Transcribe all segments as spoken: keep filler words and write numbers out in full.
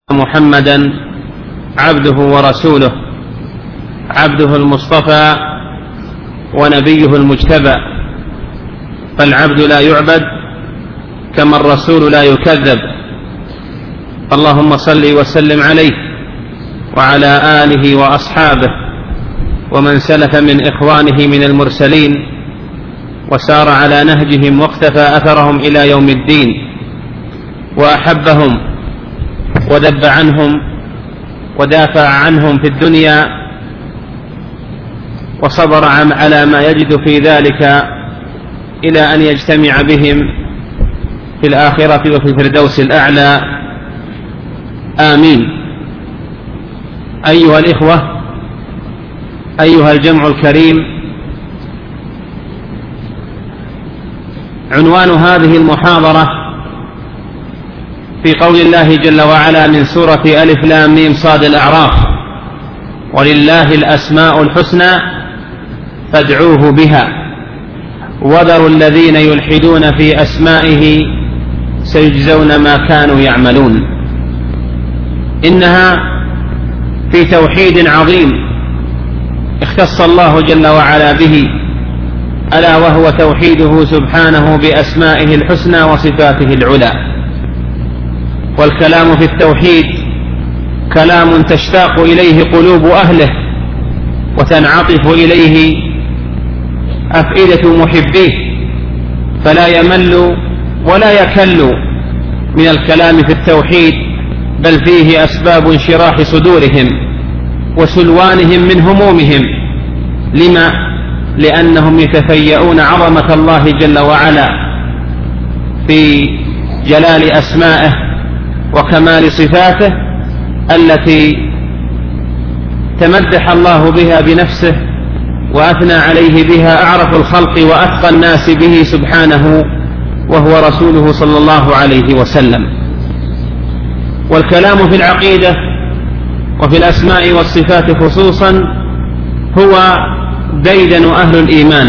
محمدا عبده ورسوله، عبده المصطفى ونبيه المجتبى، فالعبد لا يعبد كما الرسول لا يكذب. اللهم صل وسلم عليه وعلى آله وأصحابه ومن سلف من إخوانه من المرسلين وسار على نهجهم واقتفى أثرهم إلى يوم الدين، وأحبهم وذب عنهم ودافع عنهم في الدنيا، وصبر على ما يجد في ذلك إلى أن يجتمع بهم في الآخرة وفي الفردوس الأعلى، آمين. أيها الإخوة، أيها الجمع الكريم، عنوان هذه المحاضرة في قول الله جل وعلا من سورة ألف لام ميم صاد الأعراف: ولله الأسماء الحسنى فادعوه بها وذروا الذين يلحدون في أسمائه سيجزون ما كانوا يعملون. إنها في توحيد عظيم اختص الله جل وعلا به، ألا وهو توحيده سبحانه بأسمائه الحسنى وصفاته العلى. والكلام في التوحيد كلام تشتاق إليه قلوب أهله وتنعطف إليه أفئدة محبيه، فلا يمل ولا يكل من الكلام في التوحيد، بل فيه أسباب انشراح صدورهم وسلوانهم من همومهم. لما؟ لأنهم يتفيئون عظمة الله جل وعلا في جلال أسمائه وكمال صفاته التي تمدح الله بها بنفسه وأثنى عليه بها أعرف الخلق وأتقى الناس به سبحانه، وهو رسوله صلى الله عليه وسلم. والكلام في العقيدة وفي الأسماء والصفات خصوصا هو ديدن أهل الإيمان،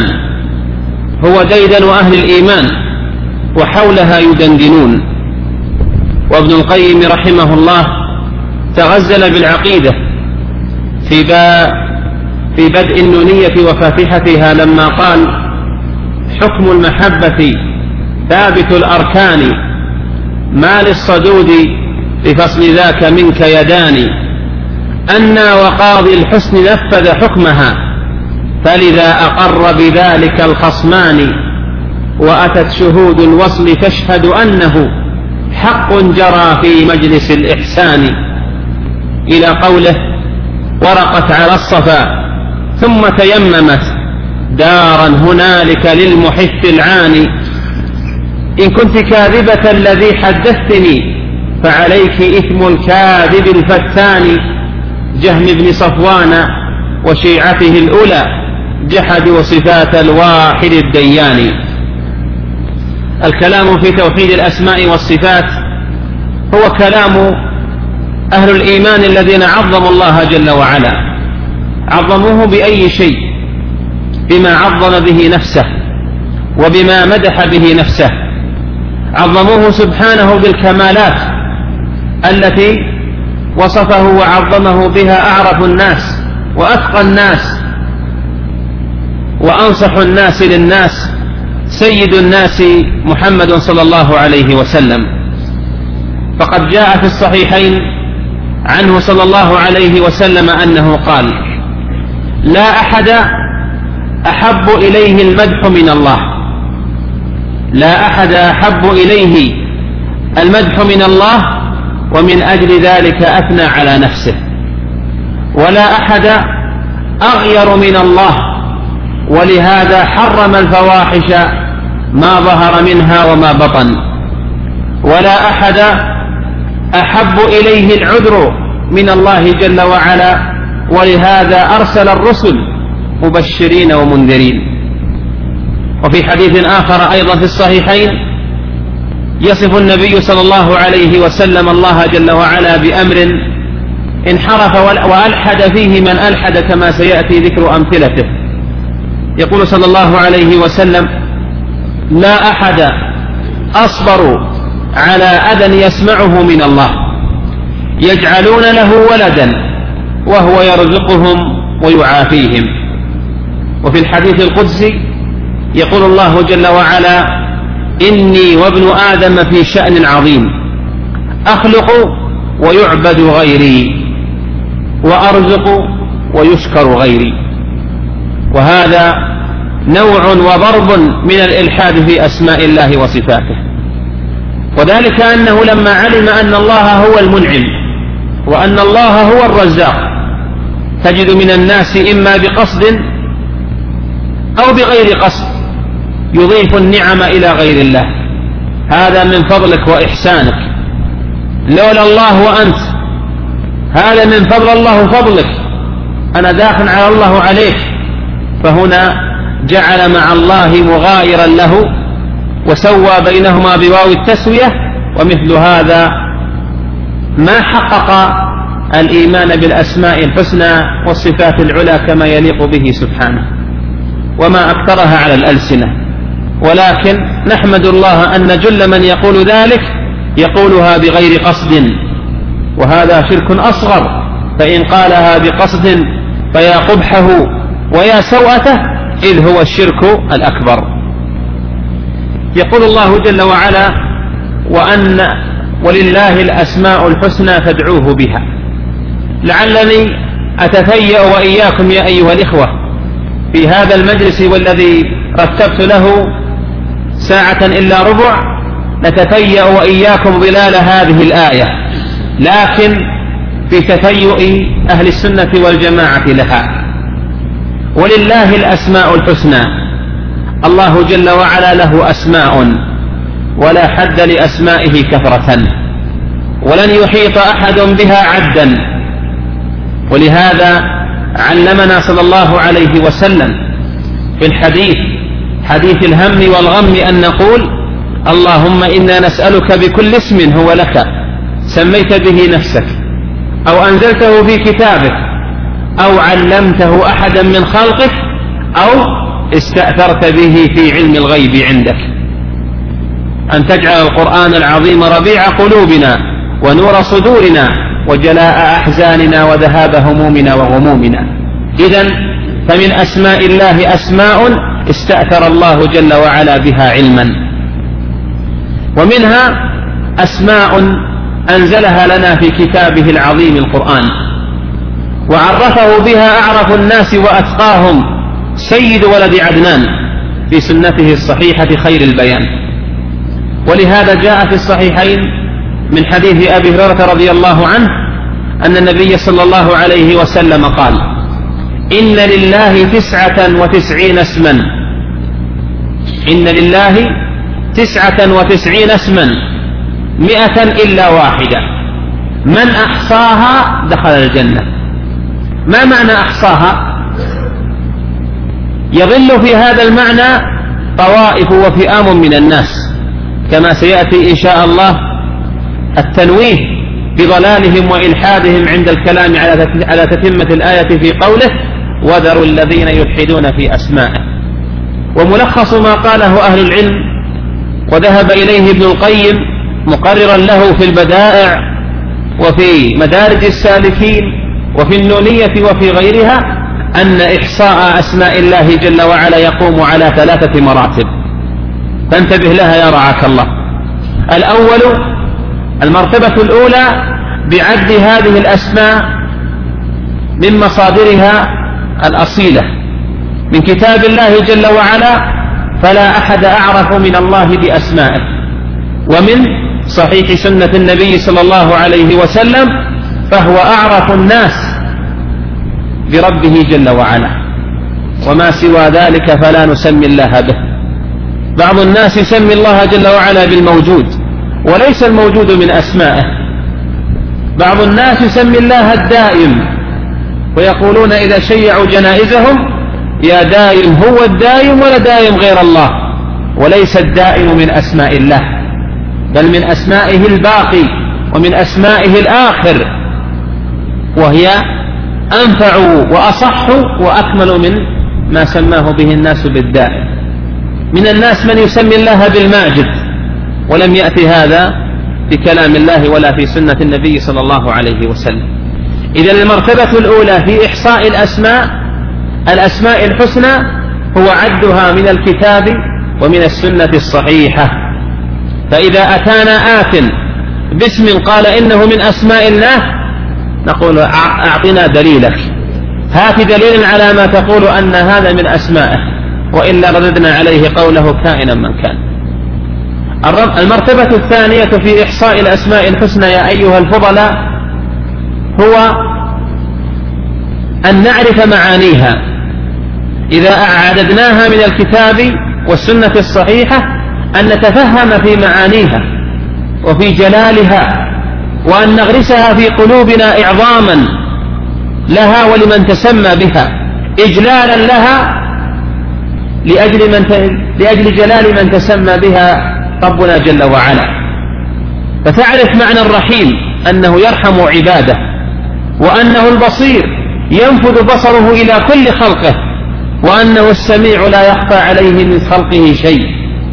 هو ديدن أهل الإيمان وحولها يدندنون. وابن القيم رحمه الله تغزل بالعقيدة في, في بدء النونية وفاتحتها لما قال: حكم المحبة ثابت الأركان، ما للصدود لفصل ذاك منك يدان، أنا وقاضي الحسن نفذ حكمها، فلذا أقر بذلك الخصمان، وأتت شهود الوصل تشهد أنه حق جرى في مجلس الإحسان، إلى قوله: ورقت على الصفا ثم تيممت دارا هنالك للمحث العاني، إن كنت كاذبة الذي حدثتني فعليك إثم الكاذب الفتان، جهم بن صفوان وشيعته الأولى جحدوا صفات الواحد الديان. الكلام في توحيد الأسماء والصفات هو كلام أهل الإيمان الذين عظموا الله جل وعلا. عظموه بأي شيء؟ بما عظم به نفسه وبما مدح به نفسه. عظموه سبحانه بالكمالات التي وصفه وعظمه بها أعرف الناس وأتقى الناس وأنصح الناس للناس، سيد الناس محمد صلى الله عليه وسلم. فقد جاء في الصحيحين عنه صلى الله عليه وسلم أنه قال: لا أحد أحب إليه المدح من الله، لا أحد أحب إليه المدح من الله، ومن أجل ذلك أثنى على نفسه. ولا أحد أغير من الله، ولهذا حرم الفواحش ما ظهر منها وما بطن. ولا أحد أحب إليه العذر من الله جل وعلا، ولهذا أرسل الرسل مبشرين ومنذرين. وفي حديث آخر أيضا في الصحيحين يصف النبي صلى الله عليه وسلم الله جل وعلا بأمر انحرف وألحد فيه من ألحد، كما سيأتي ذكر أمثلته. يقول صلى الله عليه وسلم: لا أحد أصبر على أذى يسمعه من الله، يجعلون له ولدا وهو يرزقهم ويعافيهم. وفي الحديث القدسي يقول الله جل وعلا: إني وابن آدم في شأن عظيم، أخلق ويعبد غيري، وأرزق ويشكر غيري. وهذا نوع وضرب من الإلحاد في أسماء الله وصفاته، وذلك أنه لما علم أن الله هو المنعم وأن الله هو الرزاق، تجد من الناس إما بقصد أو بغير قصد يضيف النعم إلى غير الله: هذا من فضلك وإحسانك، لولا الله وأنت، هذا من فضل الله فضلك، أنا داخل على الله عليك. فهنا جعل مع الله مغايرا له وسوى بينهما بواو التسوية، ومثل هذا ما حقق الإيمان بالأسماء الحسنى والصفات العلى كما يليق به سبحانه، وما أكثرها على الألسنة. ولكن نحمد الله أن جل من يقول ذلك يقولها بغير قصد، وهذا شرك أصغر، فإن قالها بقصد فيا قبحه ويا سوءته، إذ هو الشرك الأكبر. يقول الله جل وعلا: وأن ولله الأسماء الحسنى فادعوه بها. لعلني أتفيأ وإياكم يا أيها الإخوة في هذا المجلس والذي رتبت له ساعة إلا ربع، نتفيأ وإياكم ظلال هذه الآية، لكن في تفيؤ أهل السنة والجماعة لها. ولله الأسماء الحسنى، الله جل وعلا له أسماء ولا حد لأسمائه كثرة، ولن يحيط أحد بها عدا. ولهذا علمنا صلى الله عليه وسلم في الحديث حديث الهم والغم أن نقول: اللهم إنا نسألك بكل اسم هو لك سميت به نفسك أو أنزلته في كتابك أو علمته أحدا من خلقك أو استأثرت به في علم الغيب عندك، أن تجعل القرآن العظيم ربيع قلوبنا ونور صدورنا وجلاء أحزاننا وذهاب همومنا وغمومنا. إذن فمن أسماء الله أسماء استأثر الله جل وعلا بها علما، ومنها أسماء أنزلها لنا في كتابه العظيم القرآن، وعرفه بها أعرف الناس وأتقاهم سيد ولد عدنان في سنته الصحيحة خير البيان. ولهذا جاء في الصحيحين من حديث أبي هريرة رضي الله عنه أن النبي صلى الله عليه وسلم قال: إن لله تسعة وتسعين اسما، إن لله تسعة وتسعين اسما مئة إلا واحدة، من أحصاها دخل الجنة. ما معنى أحصاها؟ يظل في هذا المعنى طوائف وفئام من الناس، كما سيأتي إن شاء الله التنويه بضلالهم وإلحادهم عند الكلام على تتمة الآية في قوله: وذروا الذين يلحدون في أسمائه. وملخص ما قاله أهل العلم وذهب إليه ابن القيم مقررا له في البدائع وفي مدارج السالكين وفي النونية وفي غيرها، أن إحصاء أسماء الله جل وعلا يقوم على ثلاثة مراتب، فانتبه لها يا رعاك الله. الأول، المرتبة الأولى بعد هذه الأسماء من مصادرها الأصيلة من كتاب الله جل وعلا، فلا أحد أعرف من الله بأسمائه، ومن صحيح سنة النبي صلى الله عليه وسلم، فهو أعرف الناس بربه جل وعلا، وما سوى ذلك فلا نسمي الله به. بعض الناس يسمي الله جل وعلا بالموجود وليس الموجود من أسمائه. بعض الناس يسمي الله الدائم، ويقولون إذا شيعوا جنائزهم: يا دائم هو الدائم ولا دائم غير الله، وليس الدائم من أسماء الله، بل من أسمائه الباقي ومن أسمائه الآخر، وهي أنفع وأصح وأكمل من ما سماه به الناس بالدائم. من الناس من يسمي الله بالماجد، ولم يأتي هذا في كلام الله ولا في سنة النبي صلى الله عليه وسلم. إذن المرتبة الأولى في إحصاء الأسماء الأسماء الحسنى هو عدها من الكتاب ومن السنة الصحيحة. فإذا أتانا آت باسم قال إنه من أسماء الله نقول أعطنا دليلك، هات دليل على ما تقول أن هذا من أسمائه، وإلا رددنا عليه قوله كائنا من كان. المرتبة الثانية في إحصاء الأسماء الحسنى يا أيها الفضلاء هو أن نعرف معانيها. إذا أعددناها من الكتاب والسنة الصحيحة أن نتفهم في معانيها وفي جلالها، وأن نغرسها في قلوبنا إعظاما لها ولمن تسمى بها، إجلالا لها لأجل, من ت... لأجل جلال من تسمى بها ربنا جل وعلا. فتعرف معنى الرحيم أنه يرحم عباده، وأنه البصير ينفذ بصره إلى كل خلقه، وأنه السميع لا يخفى عليه من خلقه شيء.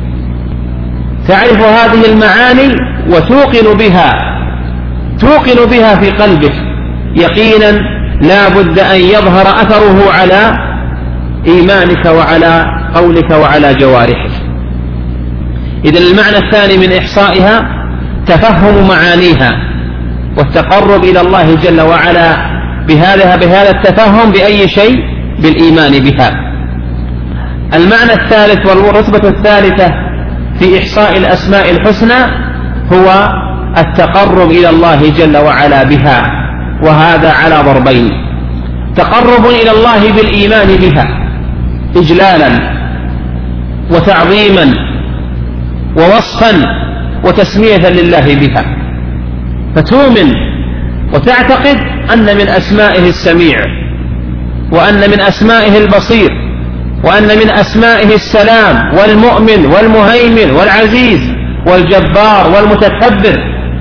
تعرف هذه المعاني وتوقن بها توقن بها في قلبك يقينا لا بد أن يظهر أثره على إيمانك وعلى قولك وعلى جوارحك. إذن المعنى الثاني من إحصائها تفهم معانيها والتقرب إلى الله جل وعلا بهذا بهذا التفهم بأي شيء؟ بالإيمان بها. المعنى الثالث والرتبة الثالثة في إحصاء الأسماء الحسنى هو التقرب إلى الله جل وعلا بها، وهذا على ضربين: تقرب إلى الله بالإيمان بها إجلالا وتعظيما ووصفا وتسمية لله بها، فتؤمن وتعتقد أن من أسمائه السميع، وأن من أسمائه البصير، وأن من أسمائه السلام والمؤمن والمهيمن والعزيز والجبار والمتكبر.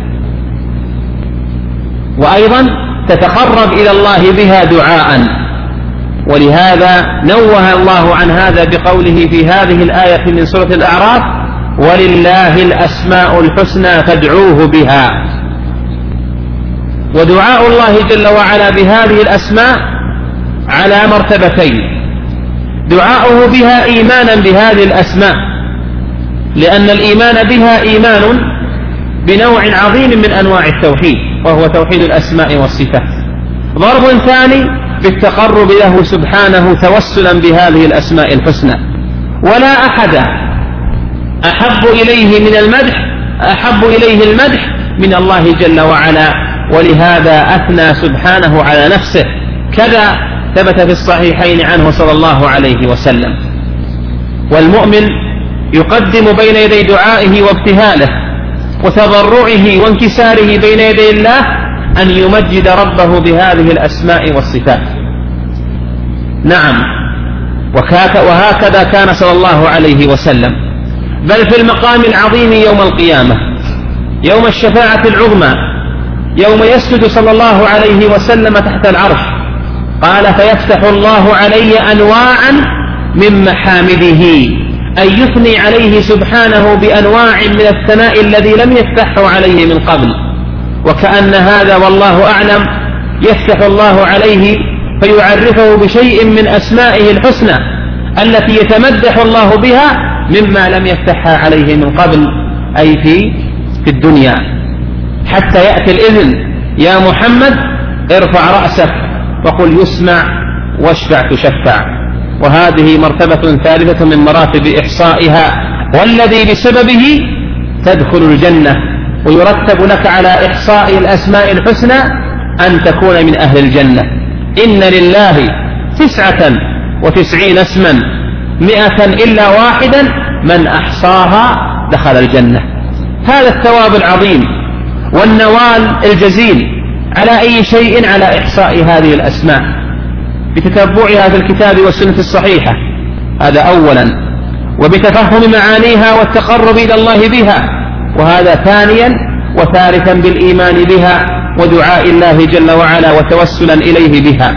وأيضا تتقرب إلى الله بها دعاء، ولهذا نوه الله عن هذا بقوله في هذه الآية من سورة الأعراف: ولله الأسماء الحسنى فادعوه بها. ودعاء الله جل وعلا بهذه الأسماء على مرتبتين: دعاؤه بها إيمانا بهذه الأسماء، لأن الإيمان بها إيمان بنوع عظيم من أنواع التوحيد، وهو توحيد الأسماء والصفات. ضرب ثاني بالتقرب له سبحانه توسلا بهذه الأسماء الحسنى. ولا أحد أحب إليه من المدح أحب إليه المدح من الله جل وعلا، ولهذا أثنى سبحانه على نفسه، كذا ثبت في الصحيحين عنه صلى الله عليه وسلم. والمؤمن يقدم بين يدي دعائه وابتهاله وتضرعه وانكساره بين يدي الله أن يمجد ربه بهذه الأسماء والصفات. نعم، وهكذا كان صلى الله عليه وسلم، بل في المقام العظيم يوم القيامة، يوم الشفاعة العظمى، يوم يسجد صلى الله عليه وسلم تحت العرش، قال: فيفتح الله علي أنواعا من محامده، أن يثني عليه سبحانه بأنواع من الثناء الذي لم يفتحه عليه من قبل. وكأن هذا والله أعلم يفتح الله عليه فيعرفه بشيء من أسمائه الحسنى التي يتمدح الله بها مما لم يفتحها عليه من قبل، أي في في الدنيا، حتى يأتي الإذن: يا محمد ارفع رأسك وقل يسمع واشفع تشفع. وهذه مرتبة ثالثة من مراتب إحصائها، والذي بسببه تدخل الجنة، ويرتب لك على إحصاء الأسماء الحسنى أن تكون من أهل الجنة. إن لله تسعة وتسعين اسما مئة إلا واحدا من أحصاها دخل الجنة. هذا الثواب العظيم والنوال الجزيل على أي شيء؟ على إحصاء هذه الأسماء بتتبعها في الكتاب والسنة الصحيحة، هذا أولا، وبتفهم معانيها والتقرب إلى الله بها، وهذا ثانيا، وثالثا بالإيمان بها ودعاء الله جل وعلا وتوسلا إليه بها.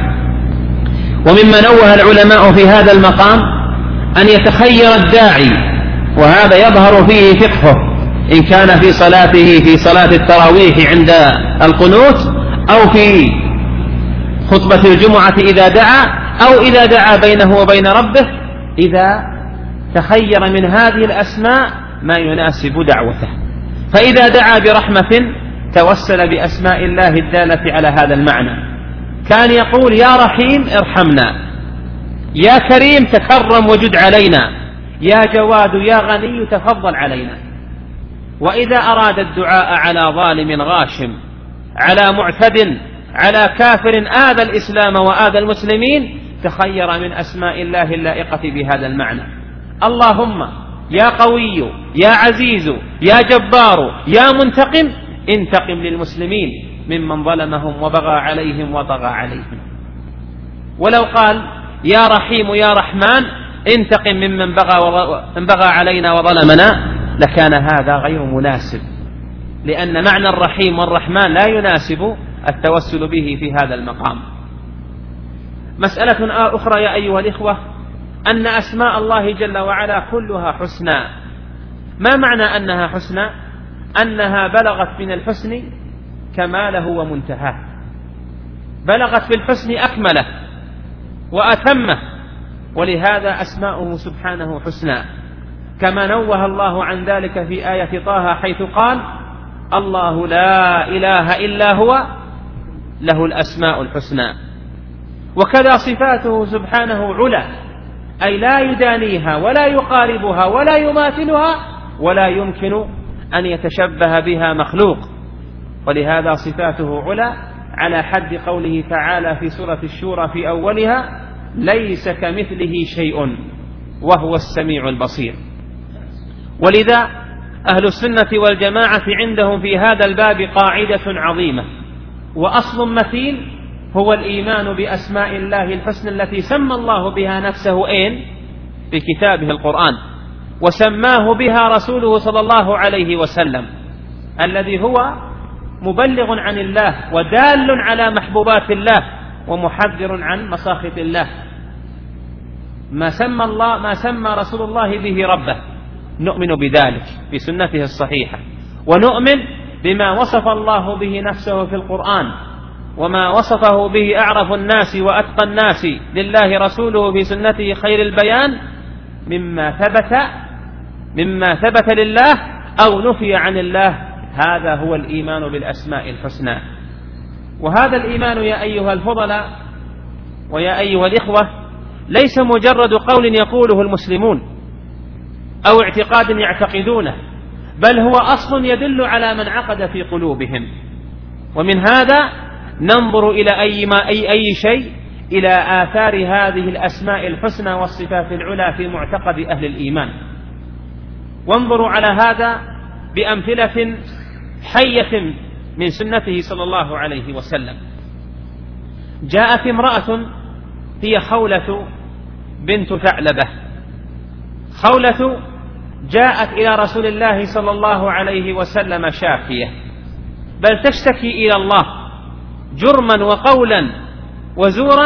ومما نوه العلماء في هذا المقام أن يتخير الداعي، وهذا يظهر فيه فقهه، إن كان في صلاته في صلاة التراويح عند القنوت، أو في خطبة الجمعة إذا دعا، أو إذا دعا بينه وبين ربه، إذا تخير من هذه الأسماء ما يناسب دعوته. فإذا دعا برحمة توسل بأسماء الله الدالة على هذا المعنى، كان يقول يا رحيم ارحمنا، يا كريم تكرم وجد علينا، يا جواد يا غني تفضل علينا. وإذا أراد الدعاء على ظالم غاشم، على معتد، على كافر آذى الإسلام وآذى المسلمين، تخير من أسماء الله اللائقة بهذا المعنى: اللهم يا قوي يا عزيز يا جبار يا منتقم انتقم للمسلمين ممن ظلمهم وبغى عليهم وطغى عليهم. ولو قال يا رحيم يا رحمن انتقم ممن بغى, بغى علينا وظلمنا لكان هذا غير مناسب، لأن معنى الرحيم والرحمن لا يناسب التوسل به في هذا المقام. مسألة أخرى يا أيها الإخوة، أن أسماء الله جل وعلا كلها حسنى. ما معنى أنها حسنى؟ أنها بلغت من الحسن كماله ومنتهاه، بلغت في الحسن أكمله وأتمه، ولهذا أسماؤه سبحانه حسنى، كما نوه الله عن ذلك في آية طه حيث قال: الله لا إله إلا هو له الأسماء الحسنى. وكذا صفاته سبحانه علا، أي لا يدانيها ولا يقاربها ولا يماثلها ولا يمكن أن يتشبه بها مخلوق، ولهذا صفاته علا على حد قوله تعالى في سورة الشورى في أولها: ليس كمثله شيء وهو السميع البصير. ولذا أهل السنة والجماعة عندهم في هذا الباب قاعدة عظيمة وأصل متين، هو الإيمان بأسماء الله الحسنى التي سمى الله بها نفسه إن في كتابه القرآن، وسماه بها رسوله صلى الله عليه وسلم، الذي هو مبلغ عن الله ودال على محبوبات الله ومحذر عن مساخط الله. ما سمى الله ما سمى رسول الله به ربه نؤمن بذلك بسنته الصحيحة، ونؤمن بما وصف الله به نفسه في القرآن، وما وصفه به أعرف الناس وأتقى الناس لله رسوله في سنته خير البيان مما ثبت مما ثبت لله أو نفي عن الله. هذا هو الإيمان بالأسماء الحسنى. وهذا الإيمان يا أيها الفضلاء ويا أيها الإخوة ليس مجرد قول يقوله المسلمون أو اعتقاد يعتقدونه، بل هو أصل يدل على من عقد في قلوبهم. ومن هذا ننظر إلى أي, ما أي, أي شيء إلى آثار هذه الأسماء الحسنى والصفات العلى في معتقد أهل الإيمان. وانظروا على هذا بأمثلة حية من سنته صلى الله عليه وسلم. جاءت امرأة هي خولة بنت ثعلبة. خولة جاءت إلى رسول الله صلى الله عليه وسلم شاكية، بل تشتكي إلى الله جرما وقولا وزورا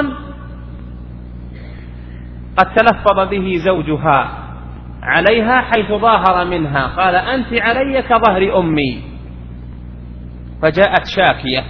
قد تلفظ به زوجها عليها، حيث ظاهر منها قال: أنت علي كظهر أمي. فجاءت شاكية،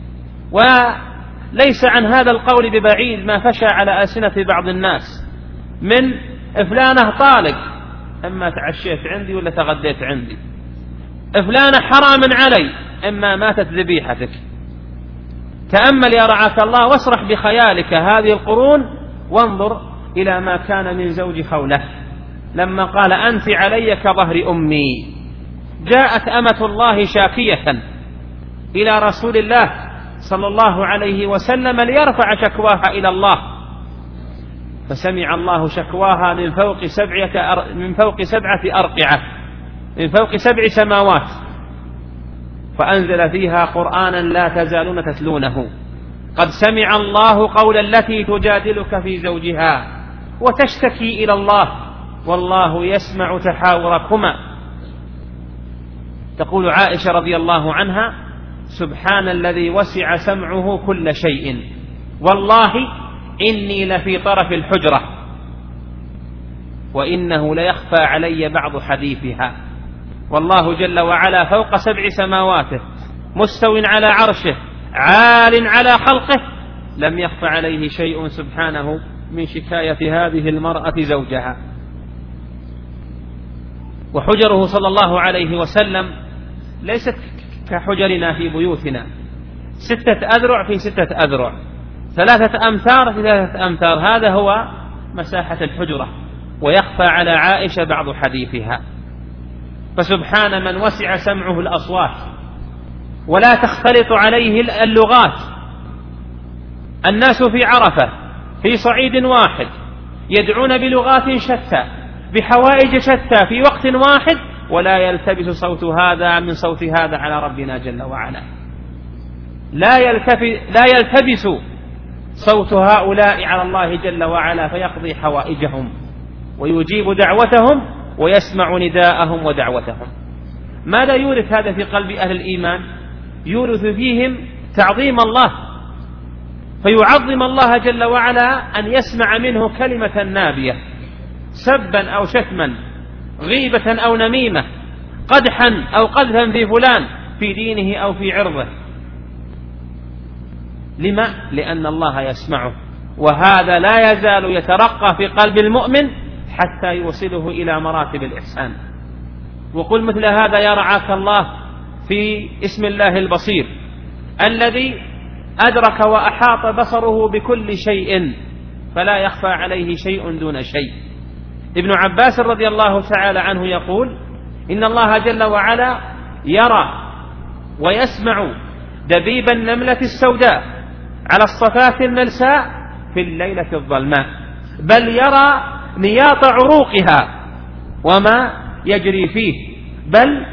وليس عن هذا القول ببعيد ما فشى على ألسنة بعض الناس من فلانة طالق، إما تعشيت عندي ولا تغديت عندي، فلانة حرام علي، إما ماتت ذبيحتك. تأمل يا رعاك الله واسرح بخيالك هذه القرون، وانظر إلى ما كان من زوج خولة لما قال: أنت علي كظهر أمي. جاءت أمة الله شاكية إلى رسول الله صلى الله عليه وسلم ليرفع شكواها إلى الله، فسمع الله شكواها من فوق سبعة أر... من فوق سبعة أرقعة، من فوق سبع سماوات، فأنزل فيها قرآنا لا تزالون تتلونه: قد سمع الله قول التي تجادلك في زوجها وتشتكي إلى الله والله يسمع تحاوركما. تقول عائشة رضي الله عنها: سبحان الذي وسع سمعه كل شيء، والله إني لفي طرف الحجرة وإنه ليخفى علي بعض حديثها. والله جل وعلا فوق سبع سماواته مستو على عرشه عال على خلقه، لم يخف عليه شيء سبحانه من شكاية هذه المرأة زوجها. وحجره صلى الله عليه وسلم ليست كحجرنا في بيوتنا، ستة أذرع في ستة أذرع، ثلاثة أمتار في ثلاثة أمتار، هذا هو مساحة الحجرة. ويخفى على عائشة بعض حديثها. فسبحان من وسع سمعه الأصوات ولا تختلط عليه اللغات. الناس في عرفة في صعيد واحد يدعون بلغات شتى بحوائج شتى في وقت واحد، ولا يلتبس صوت هذا من صوت هذا على ربنا جل وعلا. لا لا يلتبس صوت هؤلاء على الله جل وعلا فيقضي حوائجهم ويجيب دعوتهم ويسمع نداءهم ودعوتهم. ماذا يورث هذا في قلب أهل الإيمان؟ يورث فيهم تعظيم الله، فيعظم الله جل وعلا أن يسمع منه كلمة نابية، سبا أو شتما، غيبة أو نميمة، قدحا أو قذفا في فلان في دينه أو في عرضه. لما؟ لأن الله يسمعه، وهذا لا يزال يترقى في قلب المؤمن حتى يوصله إلى مراتب الإحسان. وقل مثل هذا يا رعاك الله في اسم الله البصير الذي أدرك وأحاط بصره بكل شيء فلا يخفى عليه شيء دون شيء. ابن عباس رضي الله تعالى عنه يقول إن الله جل وعلا يرى ويسمع دبيب النملة السوداء على الصفات الملساء في الليلة الظلماء، بل يرى نياط عروقها وما يجري فيه، بل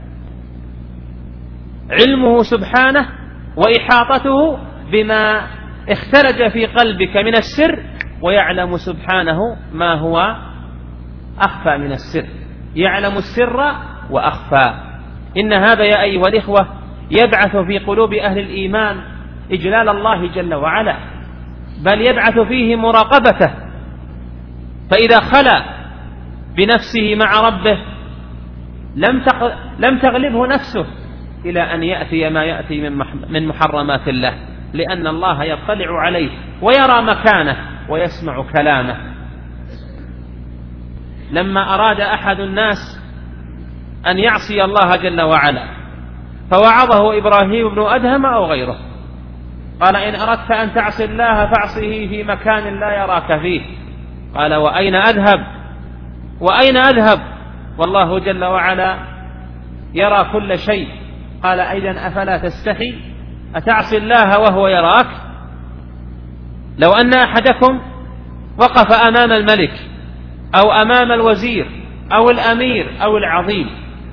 علمه سبحانه وإحاطته بما اختلج في قلبك من السر، ويعلم سبحانه ما هو أخفى من السر، يعلم السر وأخفى. إن هذا يا أيها الإخوة يبعث في قلوب أهل الإيمان إجلال الله جل وعلا، بل يبعث فيه مراقبته. فإذا خلا بنفسه مع ربه لم تغلبه نفسه إلى أن يأتي ما يأتي من محرمات الله، لأن الله يطلع عليه ويرى مكانه ويسمع كلامه. لما أراد أحد الناس أن يعصي الله جل وعلا فوعظه إبراهيم بن أدهم أو غيره، قال إن أردت أن تعصي الله فاعصه في مكان لا يراك فيه. قال وأين أذهب وأين أذهب والله جل وعلا يرى كل شيء. قال أيضا أفلا تستحي أتعصي الله وهو يراك؟ لو أن أحدكم وقف أمام الملك أو أمام الوزير أو الأمير أو العظيم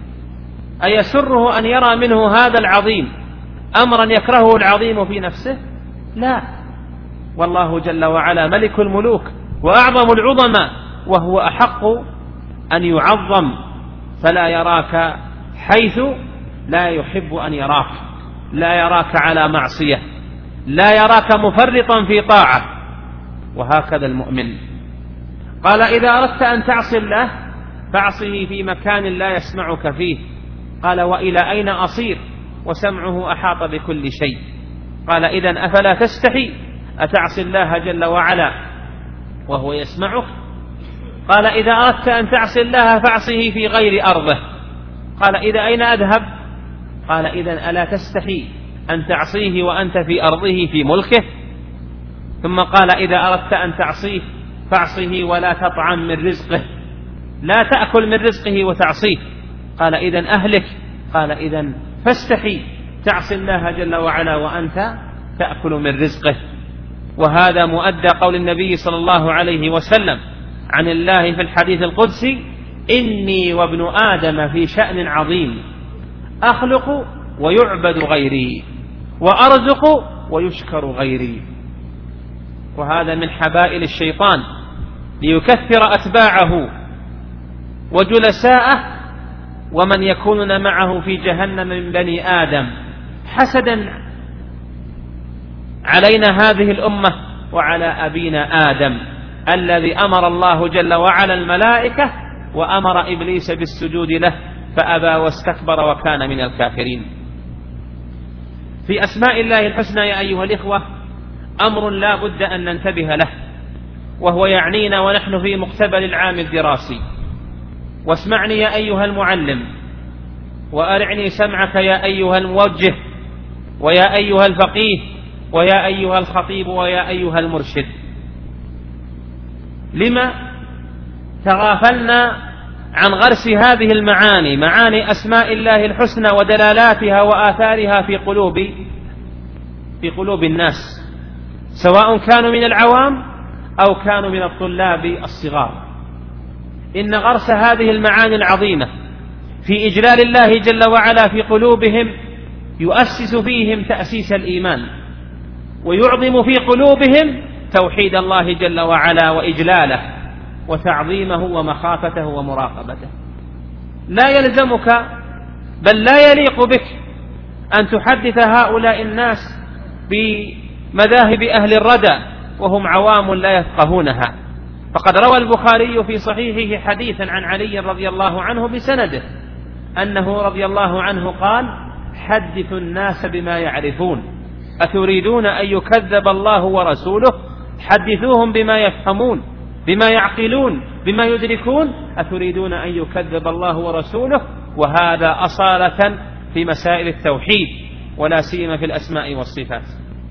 أيسره أن يرى منه هذا العظيم أمرا يكرهه العظيم في نفسه؟ لا، والله جل وعلا ملك الملوك وأعظم العظماء، وهو أحق أن يعظم، فلا يراك حيث لا يحب أن يراك، لا يراك على معصية، لا يراك مفرطا في طاعة. وهكذا المؤمن. قال إذا أردت أن تعصي الله فاعصه في مكان لا يسمعك فيه. قال وإلى أين أصير وسمعه أحاط بكل شيء؟ قال إذن أفلا تستحي أتعصي الله جل وعلا وهو يسمعك؟ قال إذا أردت أن تعصي الله فاعصه في غير أرضه. قال إذا أين أذهب؟ قال إذن ألا تستحي أن تعصيه وأنت في أرضه في ملكه؟ ثم قال إذا أردت أن تعصيه فاعصه ولا تطعم من رزقه، لا تأكل من رزقه وتعصيه. قال إذن أهلك. قال إذن فاستحي تعصي الله جل وعلا وأنت تأكل من رزقه. وهذا مؤدى قول النبي صلى الله عليه وسلم عن الله في الحديث القدسي إني وابن آدم في شأن عظيم أخلق ويعبد غيري وأرزق ويشكر غيري. وهذا من حبائل الشيطان ليكثر أتباعه وجلساءه ومن يكونون معه في جهنم من بني آدم حسدا علينا هذه الأمة وعلى أبينا آدم الذي أمر الله جل وعلا الملائكة وأمر إبليس بالسجود له فأبى واستكبر وكان من الكافرين. في أسماء الله الحسنى يا أيها الإخوة أمر لا بد أن ننتبه له، وهو يعنينا ونحن في مقتبل العام الدراسي. واسمعني يا أيها المعلم، وأرعني سمعك يا أيها الموجه، ويا أيها الفقيه، ويا أيها الخطيب، ويا أيها المرشد. لما تغافلنا عن غرس هذه المعاني، معاني أسماء الله الحسنى ودلالاتها وآثارها في قلوب في قلوب الناس، سواء كانوا من العوام أو كانوا من الطلاب الصغار. إن غرس هذه المعاني العظيمة في إجلال الله جل وعلا في قلوبهم يؤسس فيهم تأسيس الإيمان، ويعظم في قلوبهم توحيد الله جل وعلا وإجلاله وتعظيمه ومخافته ومراقبته. لا يلزمك بل لا يليق بك أن تحدث هؤلاء الناس بمذاهب أهل الردى وهم عوام لا يفقهونها. فقد روى البخاري في صحيحه حديثا عن علي رضي الله عنه بسنده أنه رضي الله عنه قال: حدثوا الناس بما يعرفون، أتريدون أن يكذب الله ورسوله؟ حدثوهم بما يفهمون، بما يعقلون، بما يدركون. أتريدون أن يكذب الله ورسوله؟ وهذا أصالة في مسائل التوحيد، ولا سيما في الأسماء والصفات.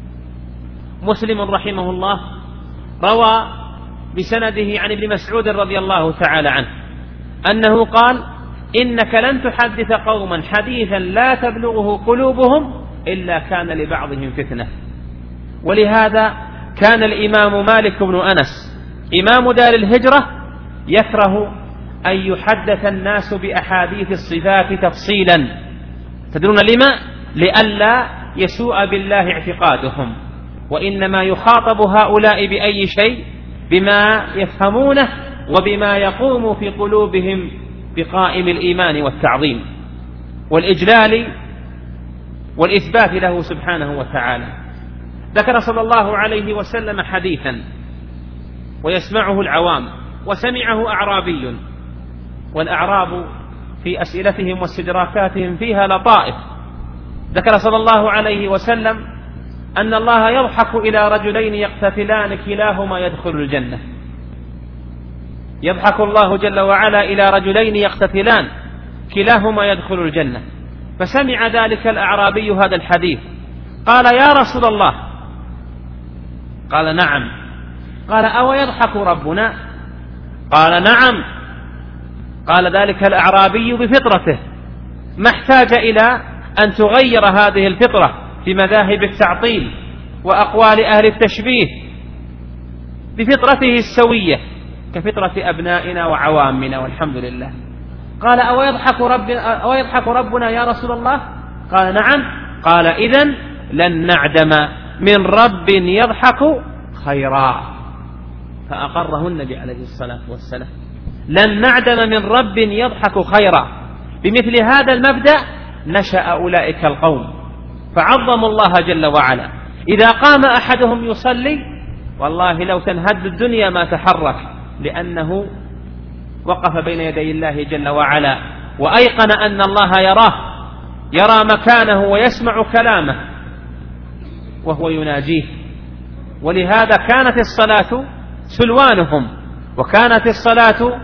مسلم رحمه الله روى بسنده عن ابن مسعود رضي الله تعالى عنه أنه قال: إنك لن تحدث قوما حديثا لا تبلغه قلوبهم إلا كان لبعضهم فتنة. ولهذا كان الإمام مالك بن أنس إمام دار الهجرة يكره أن يحدث الناس بأحاديث الصفات تفصيلا. تدرون لما؟ لئلا يسوء بالله اعتقادهم، وإنما يخاطب هؤلاء بأي شيء؟ بما يفهمونه وبما يقوم في قلوبهم بقائم الإيمان والتعظيم والإجلال والإثبات له سبحانه وتعالى. ذكر صلى الله عليه وسلم حديثا ويسمعه العوام وسمعه أعرابي، والأعراب في أسئلتهم واستدراكاتهم فيها لطائف. ذكر صلى الله عليه وسلم أن الله يضحك إلى رجلين يقتتلان كلاهما يدخل الجنة. يضحك الله جل وعلا إلى رجلين يقتتلان كلاهما يدخل الجنة. فسمع ذلك الأعرابي هذا الحديث قال: يا رسول الله. قال: نعم. قال: أو يضحك ربنا؟ قال: نعم. قال ذلك الأعرابي بفطرته، ما احتاج إلى أن تغير هذه الفطرة في مذاهب التعطيل وأقوال أهل التشبيه، بفطرته السوية كفطرة أبنائنا وعوامنا والحمد لله. قال: أو يضحك ربنا, أو يضحك ربنا يا رسول الله؟ قال: نعم. قال: إذن لن نعدم من رب يضحك خيرا. فأقره النبي عليه الصلاة والسلام: لن نعدم من رب يضحك خيرا. بمثل هذا المبدأ نشأ أولئك القوم، فعظموا الله جل وعلا. إذا قام أحدهم يصلي والله لو تنهد الدنيا ما تحرك، لأنه وقف بين يدي الله جل وعلا وأيقن أن الله يراه، يرى مكانه ويسمع كلامه وهو يناجيه. ولهذا كانت الصلاة سلوانهم، وكانت الصلاة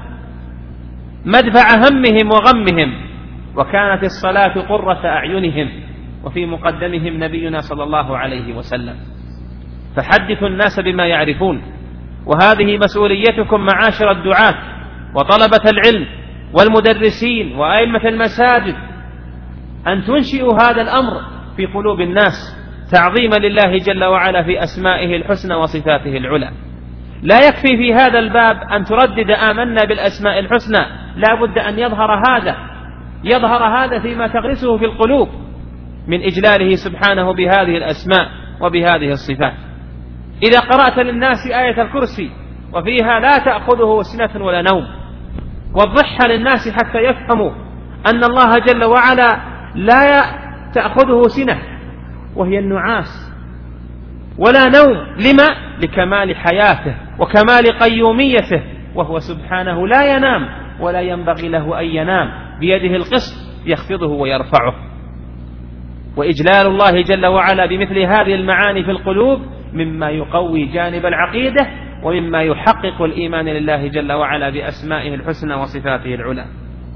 مدفع همهم وغمهم، وكانت الصلاة قرة أعينهم، وفي مقدمهم نبينا صلى الله عليه وسلم. فحدثوا الناس بما يعرفون، وهذه مسؤوليتكم معاشر الدعاة وطلبة العلم والمدرسين وأئمة المساجد، أن تنشئوا هذا الأمر في قلوب الناس تعظيما لله جل وعلا في أسمائه الحسنى وصفاته العلى. لا يكفي في هذا الباب أن تردد آمنا بالأسماء الحسنى، لا بد أن يظهر هذا يظهر هذا فيما تغرسه في القلوب من إجلاله سبحانه بهذه الأسماء وبهذه الصفات. إذا قرأت للناس آية الكرسي وفيها لا تأخذه سنة ولا نوم، وضحها للناس حتى يفهموا أن الله جل وعلا لا تأخذه سنة وهي النعاس ولا نوم. لما؟ لكمال حياته وكمال قيوميته، وهو سبحانه لا ينام ولا ينبغي له أن ينام. بيده القسط يخفضه ويرفعه. وإجلال الله جل وعلا بمثل هذه المعاني في القلوب مما يقوي جانب العقيدة ومما يحقق الإيمان لله جل وعلا بأسمائه الحسنى وصفاته العلى.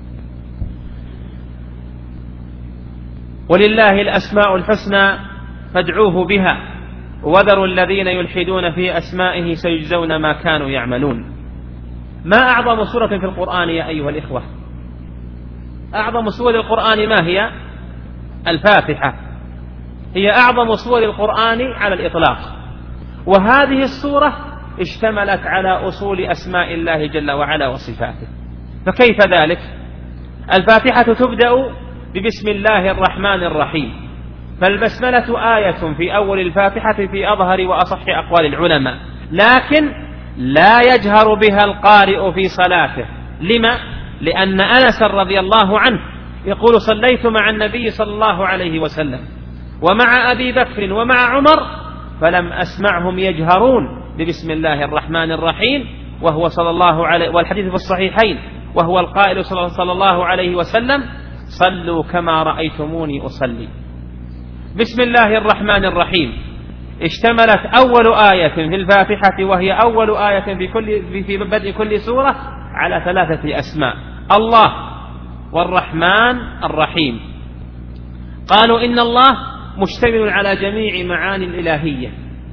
ولله الأسماء الحسنى فادعوه بها وذروا الذين يلحدون في أسمائه سيجزون ما كانوا يعملون. ما أعظم سورة في القرآن يا أيها الإخوة؟ أعظم سور القرآن ما هي؟ الفاتحة، هي أعظم سور القرآن على الإطلاق، وهذه السورة اشتملت على أصول أسماء الله جل وعلا وصفاته. فكيف ذلك؟ الفاتحة تبدأ ببسم الله الرحمن الرحيم، فالبسملة آية في أول الفاتحة في أظهر وأصح أقوال العلماء، لكن لا يجهر بها القارئ في صلاته. لما؟ لأن أنس رضي الله عنه يقول صليت مع النبي صلى الله عليه وسلم ومع أبي بكر ومع عمر فلم أسمعهم يجهرون ببسم الله الرحمن الرحيم، وهو صلى الله عليه، والحديث في الصحيحين، وهو القائل صلى الله عليه وسلم صلوا كما رأيتموني أصلي. بسم الله الرحمن الرحيم اشتملت أول آية في الفاتحة، وهي أول آية في, كل في بدء كل سورة، على ثلاثة أسماء: الله والرحمن الرحيم. قالوا إن الله مشتمل على جميع معاني الإلهية،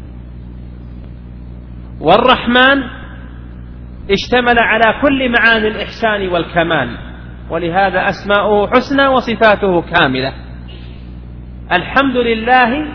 والرحمن اشتمل على كل معاني الإحسان والكمال، ولهذا أسماؤه حسنى وصفاته كاملة. الحمد لله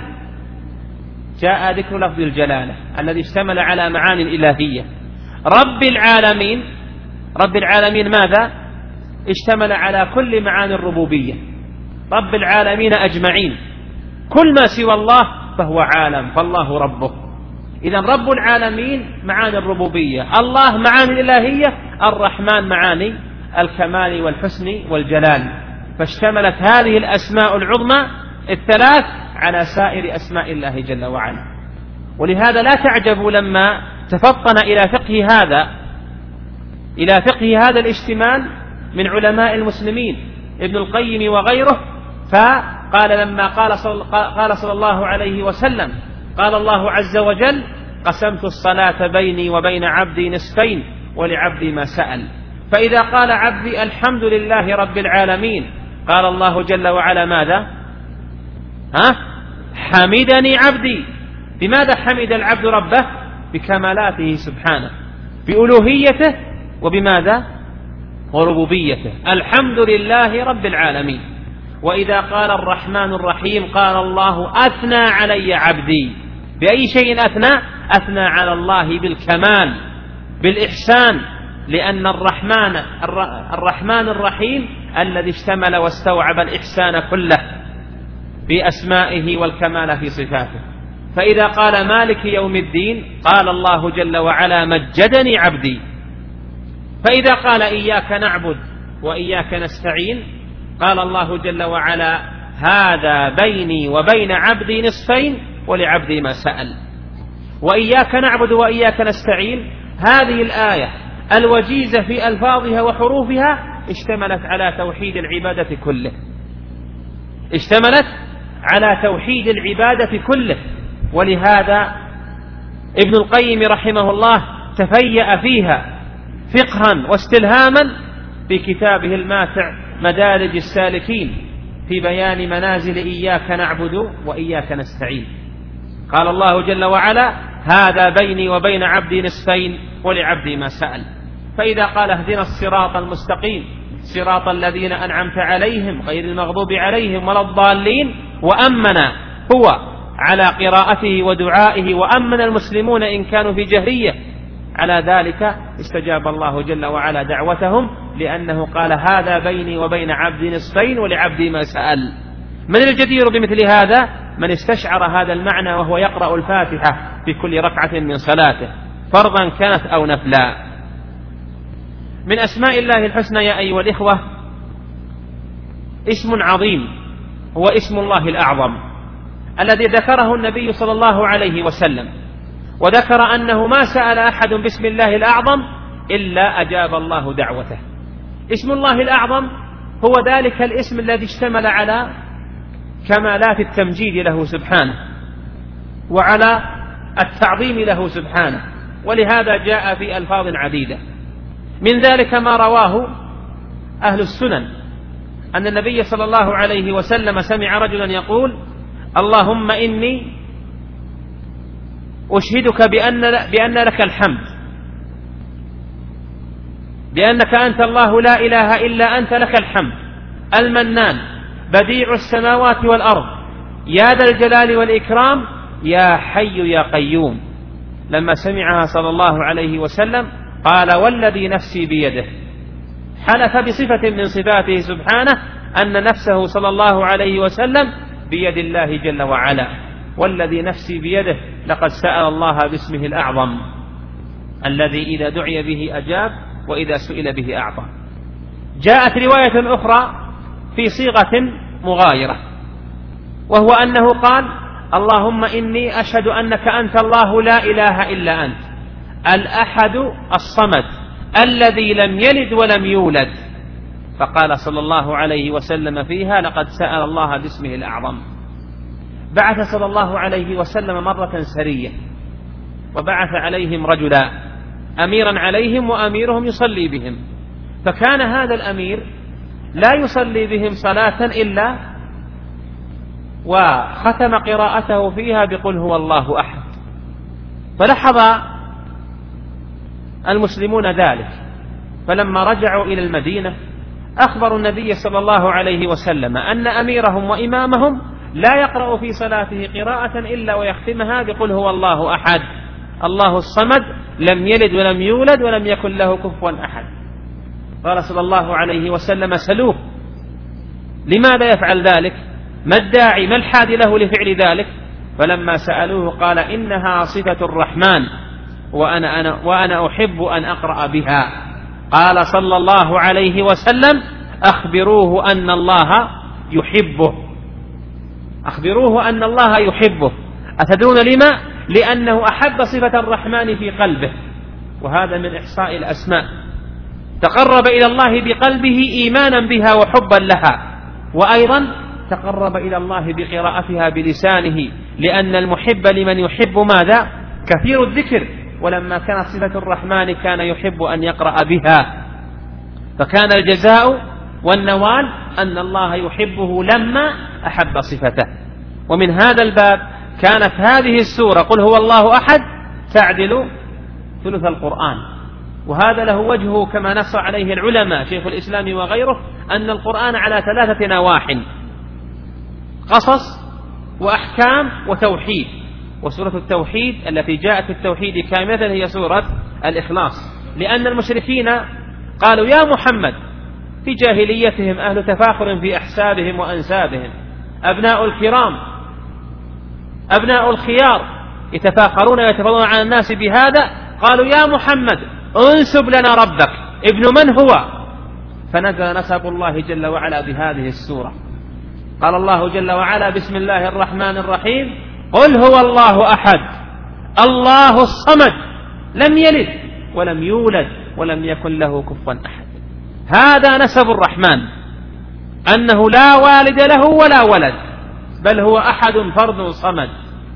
جاء ذكر لفظ الجلالة الذي اشتمل على معاني الإلهية. رب العالمين، رب العالمين ماذا؟ اشتمل على كل معاني الربوبية، رب العالمين أجمعين، كل ما سوى الله فهو عالم، فالله ربه. إذن رب العالمين معاني الربوبية، الله معاني الإلهية، الرحمن معاني الكمال والحسن والجلال. فاشتملت هذه الأسماء العظمى الثلاث على سائر أسماء الله جل وعلا. ولهذا لا تعجبوا لما تفطن إلى فقه هذا إلى فقه هذا الاشتمال من علماء المسلمين ابن القيم وغيره، فقال لما قال صلى, قال صلى الله عليه وسلم قال الله عز وجل قسمت الصلاة بيني وبين عبدي نصفين ولعبدي ما سأل. فإذا قال عبدي الحمد لله رب العالمين قال الله جل وعلا ماذا؟ ها؟ حمدني عبدي. بماذا حمد العبد ربه؟ بكمالاته سبحانه، بألوهيته وبماذا؟ وربوبيته. الحمد لله رب العالمين. وإذا قال الرحمن الرحيم قال الله أثنى علي عبدي. بأي شيء أثنى؟ أثنى على الله بالكمال بالإحسان، لأن الرحمن الرحمن الرحيم الذي اشتمل واستوعب الإحسان كله بأسمائه والكمال في صفاته. فإذا قال مالك يوم الدين قال الله جل وعلا مجدني عبدي. فإذا قال إياك نعبد وإياك نستعين قال الله جل وعلا هذا بيني وبين عبدي نصفين ولعبدي ما سأل. وإياك نعبد وإياك نستعين هذه الآية الوجيزة في ألفاظها وحروفها اشتملت على توحيد العبادة كله، اشتملت على توحيد العبادة كله. ولهذا ابن القيم رحمه الله تفيأ فيها فقها واستلهاما في كتابه الماتع مدارج السالكين في بيان منازل إياك نعبد وإياك نستعين. قال الله جل وعلا هذا بيني وبين عبدي نصفين ولعبدي ما سأل. فإذا قال اهدنا الصراط المستقيم صراط الذين أنعمت عليهم غير المغضوب عليهم ولا الضالين، وأمن هو على قراءته ودعائه، وأمن المسلمون إن كانوا في جهرية على ذلك، استجاب الله جل وعلا دعوتهم، لأنه قال هذا بيني وبين عبدي نصفين ولعبدي ما سأل. من الجدير بمثل هذا؟ من استشعر هذا المعنى وهو يقرأ الفاتحة في كل ركعة من صلاته فرضا كانت أو نفلا. من أسماء الله الحسنى يا أيها الإخوة اسم عظيم هو اسم الله الأعظم الذي ذكره النبي صلى الله عليه وسلم، وذكر أنه ما سأل أحد باسم الله الأعظم إلا أجاب الله دعوته. اسم الله الأعظم هو ذلك الاسم الذي اشتمل على كمالات التمجيد له سبحانه وعلى التعظيم له سبحانه، ولهذا جاء في ألفاظ عديدة. من ذلك ما رواه أهل السنن أن النبي صلى الله عليه وسلم سمع رجلا يقول: اللهم إني أشهدك بأن, بأن لك الحمد، بأنك أنت الله لا إله إلا أنت، لك الحمد المنان بديع السماوات والأرض يا ذا الجلال والإكرام يا حي يا قيوم. لما سمعها صلى الله عليه وسلم قال: والذي نفسي بيده، حلف بصفة من صفاته سبحانه أن نفسه صلى الله عليه وسلم بيد الله جل وعلا. والذي نفسي بيده لقد سأل الله باسمه الأعظم الذي إذا دعي به أجاب وإذا سئل به أعطى. جاءت رواية أخرى في صيغة مغايرة، وهو أنه قال: اللهم إني أشهد أنك أنت الله لا إله إلا أنت الأحد الصمد الذي لم يلد ولم يولد. فقال صلى الله عليه وسلم فيها: لقد سأل الله باسمه الأعظم. بعث صلى الله عليه وسلم مرة سرية وبعث عليهم رجلا أميرا عليهم وأميرهم يصلي بهم، فكان هذا الأمير لا يصلي بهم صلاة إلا وختم قراءته فيها بقل هو الله أحد. فلاحظ المسلمون ذلك، فلما رجعوا إلى المدينة أخبروا النبي صلى الله عليه وسلم أن أميرهم وإمامهم لا يقرأ في صلاته قراءة إلا ويختمها بقل هو الله أحد الله الصمد لم يلد ولم يولد ولم يكن له كفوا أحد. قال صلى الله عليه وسلم: سلوه لماذا يفعل ذلك؟ ما الداعي؟ ما الحادي له لفعل ذلك؟ فلما سألوه قال: إنها صفة الرحمن وأنا, أنا وأنا أحب أن أقرأ بها. قال صلى الله عليه وسلم: أخبروه أن الله يحبه، أخبروه أن الله يحبه. أتدرون لما؟ لأنه أحب صفة الرحمن في قلبه، وهذا من إحصاء الأسماء. تقرب إلى الله بقلبه إيمانا بها وحبا لها، وأيضا تقرب إلى الله بقراءتها بلسانه، لأن المحب لمن يحب ماذا؟ كثير الذكر. ولما كانت صفة الرحمن كان يحب أن يقرأ بها، فكان الجزاء والنوال أن الله يحبه لما أحب صفته. ومن هذا الباب كانت هذه السورة قل هو الله أحد تعدل ثلث القرآن، وهذا له وجهه كما نص عليه العلماء شيخ الإسلام وغيره، أن القرآن على ثلاثة نواح: قصص وأحكام وتوحيد. وسورة التوحيد التي جاءت في التوحيد كاملة هي سورة الإخلاص، لأن المشركين قالوا يا محمد في جاهليتهم أهل تفاخر في أحسابهم وأنسابهم، أبناء الكرام أبناء الخيار يتفاخرون ويتفضلون على الناس بهذا. قالوا يا محمد انسب لنا ربك، ابن من هو؟ فنزل نسب الله جل وعلا بهذه السورة. قال الله جل وعلا: بسم الله الرحمن الرحيم قل هو الله أحد الله الصمد لم يلد ولم يولد ولم يكن له كفوا أحد. هذا نسب الرحمن، أنه لا والد له ولا ولد، بل هو أحد فرد صمد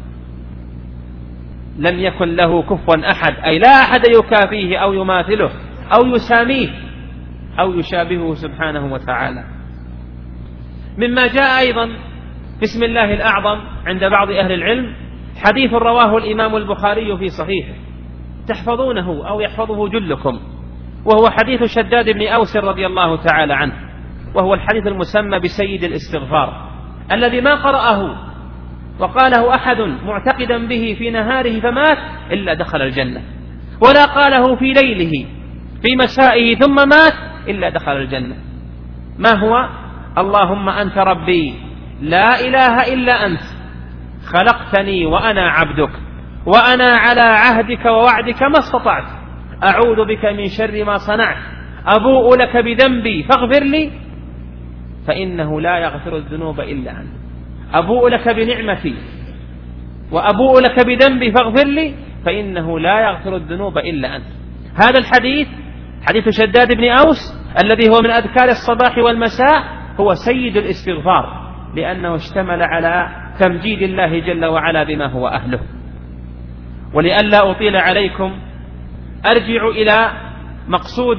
لم يكن له كفوا أحد، أي لا أحد يكافيه أو يماثله أو يساميه أو يشابهه سبحانه وتعالى. مما جاء أيضا في اسم الله الأعظم عند بعض أهل العلم حديث رواه الإمام البخاري في صحيحه، تحفظونه أو يحفظه جلكم، وهو حديث شداد بن أوس رضي الله تعالى عنه، وهو الحديث المسمى بسيد الاستغفار، الذي ما قرأه وقاله أحد معتقدا به في نهاره فمات إلا دخل الجنة، ولا قاله في ليله في مسائه ثم مات إلا دخل الجنة. ما هو؟ اللهم أنت ربي لا إله إلا أنت خلقتني وأنا عبدك وأنا على عهدك ووعدك ما استطعت، أعوذ بك من شر ما صنعت، أبوء لك بذنبي فاغفر لي فإنه لا يغفر الذنوب إلا أنت، أبوء لك بنعمتي وأبوء لك بذنبي فاغفر لي فإنه لا يغفر الذنوب إلا أنت. هذا الحديث حديث شداد بن أوس الذي هو من أذكار الصباح والمساء هو سيد الاستغفار، لأنه اشتمل على تمجيد الله جل وعلا بما هو أهله. ولئلا أطيل عليكم أرجع إلى مقصود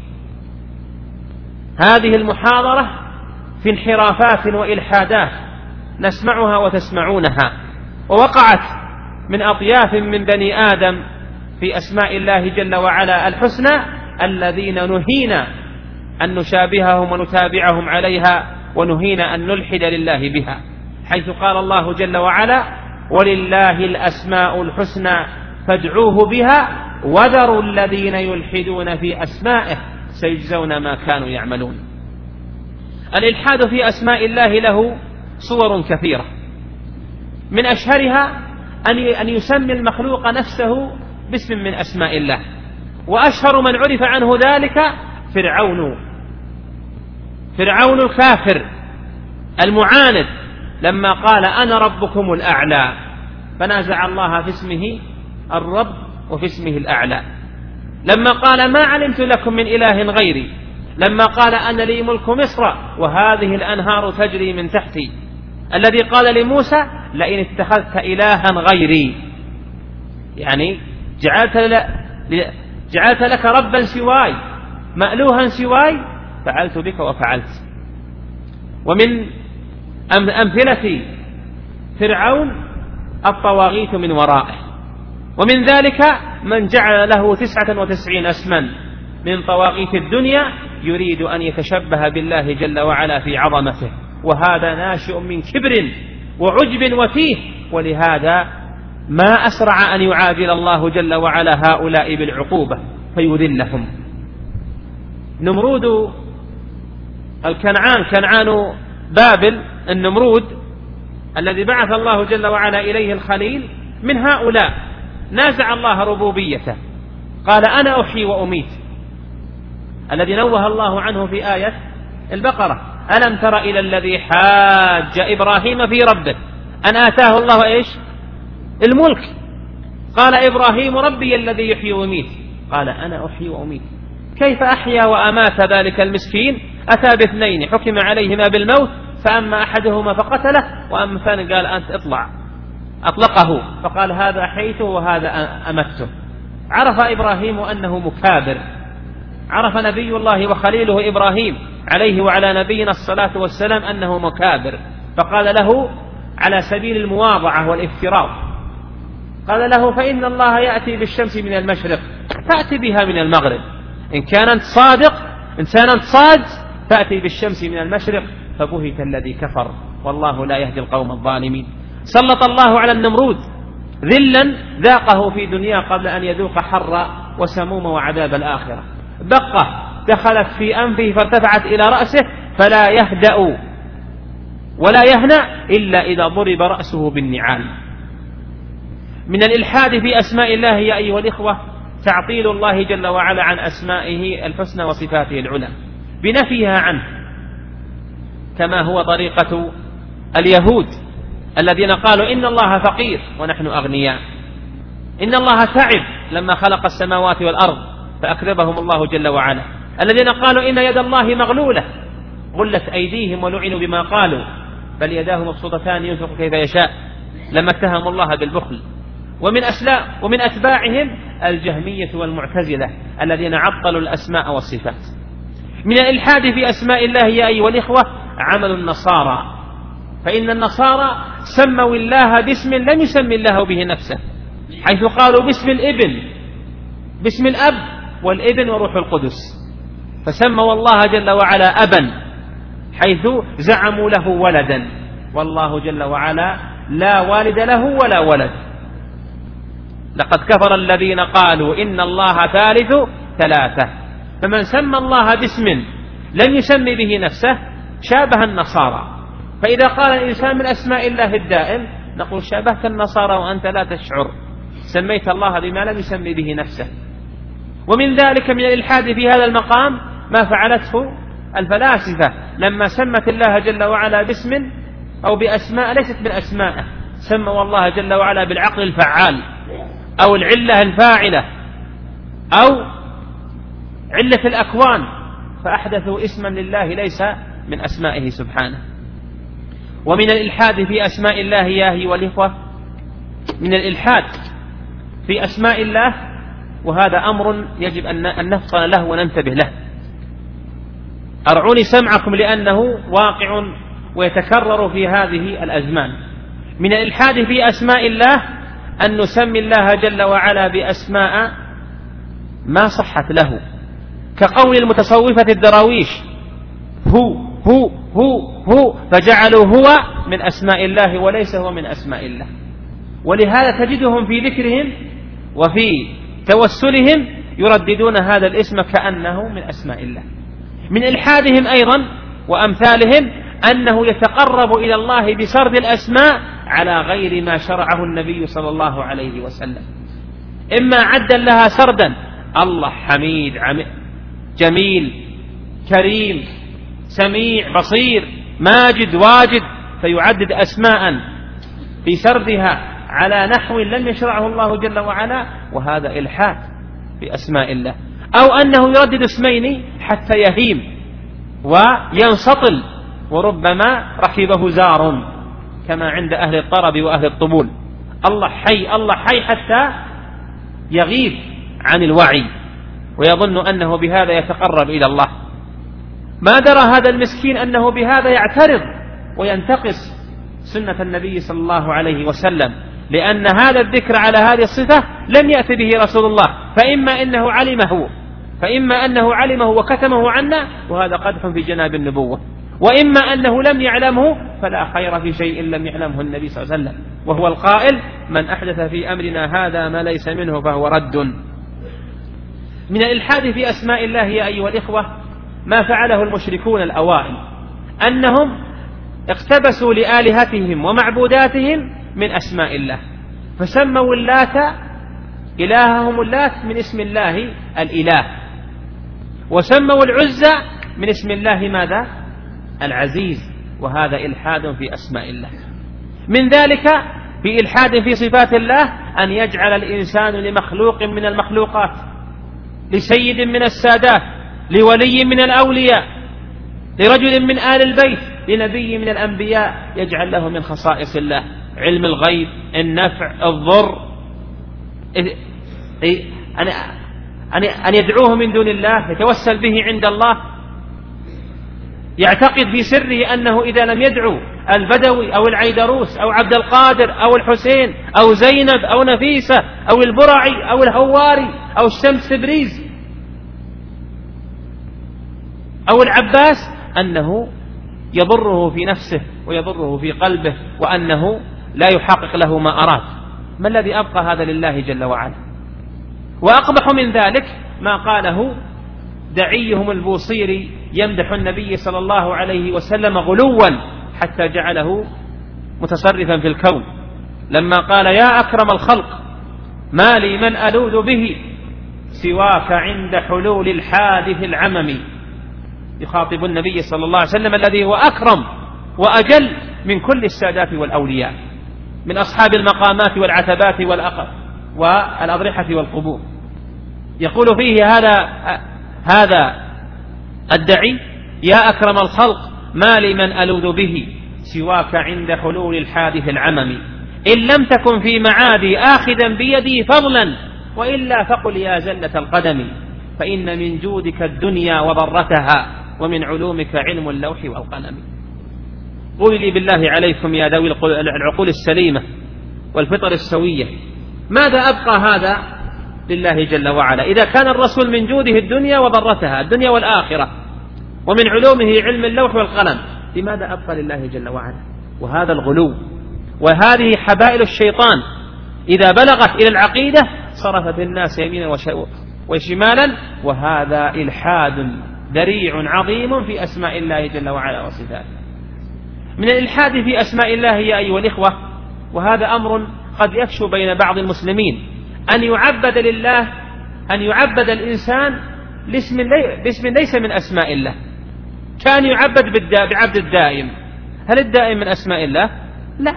هذه المحاضرة في انحرافات وإلحادات نسمعها وتسمعونها، ووقعت من أطياف من بني آدم في أسماء الله جل وعلا الحسنى الذين نهينا أن نشابههم ونتابعهم عليها، ونهينا أن نلحد لله بها، حيث قال الله جل وعلا: ولله الأسماء الحسنى فادعوه بها وذروا الذين يلحدون في أسمائه سيجزون ما كانوا يعملون. الإلحاد في أسماء الله له صور كثيرة، من أشهرها أن يسمي المخلوق نفسه باسم من أسماء الله، وأشهر من عرف عنه ذلك فرعون فرعون الكافر المعاند، لما قال أنا ربكم الأعلى، فنازع الله في اسمه الرب وفي اسمه الأعلى. لما قال ما علمت لكم من إله غيري، لما قال أنا لي ملك مصر وهذه الأنهار تجري من تحتي، الذي قال لموسى لئن اتخذت إلها غيري، يعني جعلت, جعلت لك ربا سواي مألوها سواي فعلت بك وفعلت. ومن أمثلة فرعون الطواغيت من ورائه، ومن ذلك من جعل له تسعة وتسعين اسما من طواغيت الدنيا يريد أن يتشبه بالله جل وعلا في عظمته، وهذا ناشئ من كبر وعجب وفيه، ولهذا ما أسرع أن يعاجل الله جل وعلا هؤلاء بالعقوبة فيذلهم. نمرود الكنعان كنعان بابل النمرود الذي بعث الله جل وعلا إليه الخليل، من هؤلاء نازع الله ربوبيته، قال أنا أحيي وأميت، الذي نوه الله عنه في آية البقرة: ألم تر إلى الذي حاج إبراهيم في ربه أن آتاه الله إيش؟ الملك، قال إبراهيم ربي الذي يحيي ويميت، قال أنا أحيي وأميت. كيف أحيا وأمات ذلك المسكين؟ أتى باثنين حكم عليهما بالموت، فأما أحدهما فقتله، وأما الثاني قال أنت اطلع، أطلقه، فقال هذا أحييته وهذا أمته. عرف إبراهيم أنه مكابر، عرف نبي الله وخليله إبراهيم عليه وعلى نبينا الصلاة والسلام أنه مكابر، فقال له على سبيل المواضعة والافتراض، قال له: فإن الله يأتي بالشمس من المشرق فأتي بها من المغرب، إن كانت صادق إن كانت صاد فأتي بالشمس من المشرق، فبهت الذي كفر والله لا يهدي القوم الظالمين. سلط الله على النمرود ذلا ذاقه في دنيا قبل أن يذوق حر وسموم وعذاب الآخرة، دقة دخلت في أنفه فارتفعت إلى رأسه فلا يهدأ ولا يهنأ إلا إذا ضرب رأسه بالنعال. من الإلحاد في أسماء الله يا أيها الإخوة تعطيل الله جل وعلا عن أسمائه الحسنى وصفاته العلى بنفيها عنه، كما هو طريقة اليهود الذين قالوا إن الله فقير ونحن أغنياء، إن الله تعب لما خلق السماوات والأرض فأكذبهم الله جل وعلا، الذين قالوا إن يد الله مغلولة غلت أيديهم ولعنوا بما قالوا بل يداه مبسوطتان ينفق كيف يشاء، لما اتهموا الله بالبخل. ومن أسلاء ومن أتباعهم الجهمية والمعتزلة الذين عطلوا الأسماء والصفات. من الإلحاد في أسماء الله يا أيها الإخوة عمل النصارى، فإن النصارى سموا الله باسم لم يسمي الله به نفسه، حيث قالوا باسم الابن باسم الأب والابن وروح القدس، فسموا الله جل وعلا أبا حيث زعموا له ولدا، والله جل وعلا لا والد له ولا ولد. لقد كفر الذين قالوا إن الله ثالث ثلاثة، فمن سمى الله باسم لم يسمي به نفسه شابه النصارى. فإذا قال الإنسان من أسماء الله الدائم نقول شابهت النصارى وأنت لا تشعر، سميت الله بما لم يسمي به نفسه. ومن ذلك من الإلحاد في هذا المقام ما فعلته الفلاسفة لما سمت الله جل وعلا باسم أو بأسماء ليست من أسمائه، سموا الله جل وعلا بالعقل الفعال أو العلة الفاعلة أو علة الأكوان فأحدثوا اسما لله ليس من أسمائه سبحانه. ومن الإلحاد في أسماء الله يا أيها الإخوة، من الإلحاد في أسماء الله، وهذا أمر يجب أن نفطن له وننتبه له. أرعوني سمعكم لأنه واقع ويتكرر في هذه الأزمان. من الإلحاد في أسماء الله أن نسمي الله جل وعلا بأسماء ما صحت له، كقول المتصوفة الدراويش هو هو هو هو، فجعلوا هو من أسماء الله وليس هو من أسماء الله. ولهذا تجدهم في ذكرهم وفي توسلهم يرددون هذا الاسم كأنه من أسماء الله. من إلحادهم أيضا وأمثالهم أنه يتقرب إلى الله بسرد الأسماء على غير ما شرعه النبي صلى الله عليه وسلم، إما عدا لها سردا: الله حميد جميل كريم سميع بصير ماجد واجد، فيعدد أسماء في سردها على نحو لم يشرعه الله جل وعلا، وهذا إلحاد في أسماء الله. أو أنه يردد اسمين حتى يهيم وينسطل، وربما ركبه زار كما عند أهل الطرب وأهل الطبول: الله حي الله حي، حتى يغيب عن الوعي ويظن أنه بهذا يتقرب إلى الله. ما درى هذا المسكين أنه بهذا يعترض وينتقص سنة النبي صلى الله عليه وسلم، لأن هذا الذكر على هذه الصفة لم يأت به رسول الله، فإما أنه علمه فإما أنه علمه وكتمه عنا، وهذا قدح في جناب النبوة، وإما أنه لم يعلمه، فلا خير في شيء لم يعلمه النبي صلى الله عليه وسلم، وهو القائل: من أحدث في أمرنا هذا ما ليس منه فهو رد. من الإلحاد في أسماء الله يا أيها الإخوة ما فعله المشركون الأوائل، أنهم اقتبسوا لآلهتهم ومعبوداتهم من أسماء الله، فسموا اللات إلههم اللات من اسم الله الإله، وسموا العزى من اسم الله ماذا؟ العزيز، وهذا إلحاد في أسماء الله. من ذلك في إلحاد في صفات الله أن يجعل الإنسان لمخلوق من المخلوقات، لسيد من السادات، لولي من الأولياء، لرجل من آل البيت، لنبي من الأنبياء، يجعل له من خصائص الله علم الغيب، النفع، الضر، أن يدعوه من دون الله، يتوسل به عند الله، يعتقد في سره أنه إذا لم يدعو البدوي أو العيدروس أو عبد القادر أو الحسين أو زينب أو نفيسة أو البرعي أو الهواري أو الشمس تبريز أو العباس أنه يضره في نفسه ويضره في قلبه، وأنه لا يحقق له ما أراد. ما الذي أبقى هذا لله جل وعلا؟ وأقبح من ذلك ما قاله دعيهم البوصيري يمدح النبي صلى الله عليه وسلم غلوا حتى جعله متصرفا في الكون، لما قال: يا أكرم الخلق ما لي من ألوذ به سواك عند حلول الحادث العمم. يخاطب النبي صلى الله عليه وسلم الذي هو أكرم وأجل من كل السادات والأولياء، من أصحاب المقامات والعتبات والأقر والأضرحة والقبور. يقول فيه هذا هذا الدعي: يا أكرم الخلق ما لي من ألوذ به سواك عند حلول الحادث العمم، إن لم تكن في معادي آخذا بيدي فضلا، وإلا فقل يا زلة القدم، فإن من جودك الدنيا وضرتها، ومن علومك علم اللوح والقلم. قل لي بالله عليكم يا ذوي العقول السليمة والفطر السوية، ماذا أبقى هذا لله جل وعلا إذا كان الرسول من جوده الدنيا وضرتها، الدنيا والآخرة، ومن علومه علم اللوح والقلم؟ لماذا أبقى لله جل وعلا؟ وهذا الغلو، وهذه حبائل الشيطان إذا بلغت إلى العقيدة صرفت الناس يمينا وشمالا، وهذا إلحاد ذريع عظيم في أسماء الله جل وعلا وصفاته. من الإلحاد في أسماء الله يا أيها الإخوة، وهذا أمر قد يفشو بين بعض المسلمين، أن يعبد لله أن يعبد الإنسان باسم ليس من أسماء الله، كان يعبد بعبد الدائم. هل الدائم من أسماء الله؟ لا.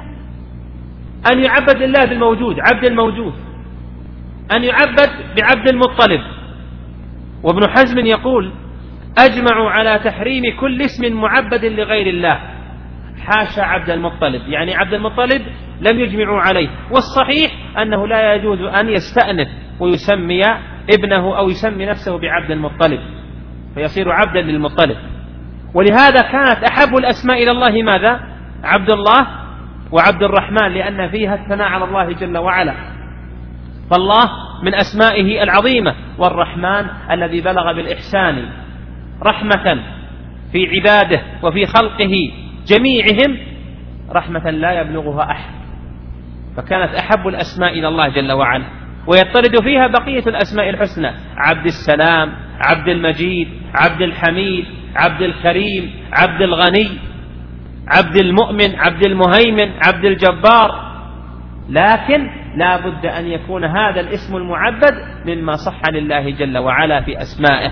أن يعبد لله بالموجود، عبد الموجود، أن يعبد بعبد المطلب. وابن حزم يقول: أجمعوا على تحريم كل اسم معبد لغير الله، حاشا عبد المطلب، يعني عبد المطلب لم يجمعوا عليه. والصحيح أنه لا يجوز أن يستأنف ويسمي ابنه أو يسمي نفسه بعبد المطلب فيصير عبدا للمطلب. ولهذا كانت أحب الأسماء إلى الله ماذا؟ عبد الله وعبد الرحمن، لأن فيها الثناء على الله جل وعلا. فالله من أسمائه العظيمة، والرحمن الذي بلغ بالإحسان رحمة في عباده وفي خلقه جميعهم رحمة لا يبلغها أحد، فكانت أحب الأسماء إلى الله جل وعلا. ويطرد فيها بقية الأسماء الحسنى: عبد السلام، عبد المجيد، عبد الحميد، عبد الكريم، عبد الغني، عبد المؤمن، عبد المهيمن، عبد الجبار. لكن لا بد أن يكون هذا الاسم المعبد مما صح لله جل وعلا في أسمائه.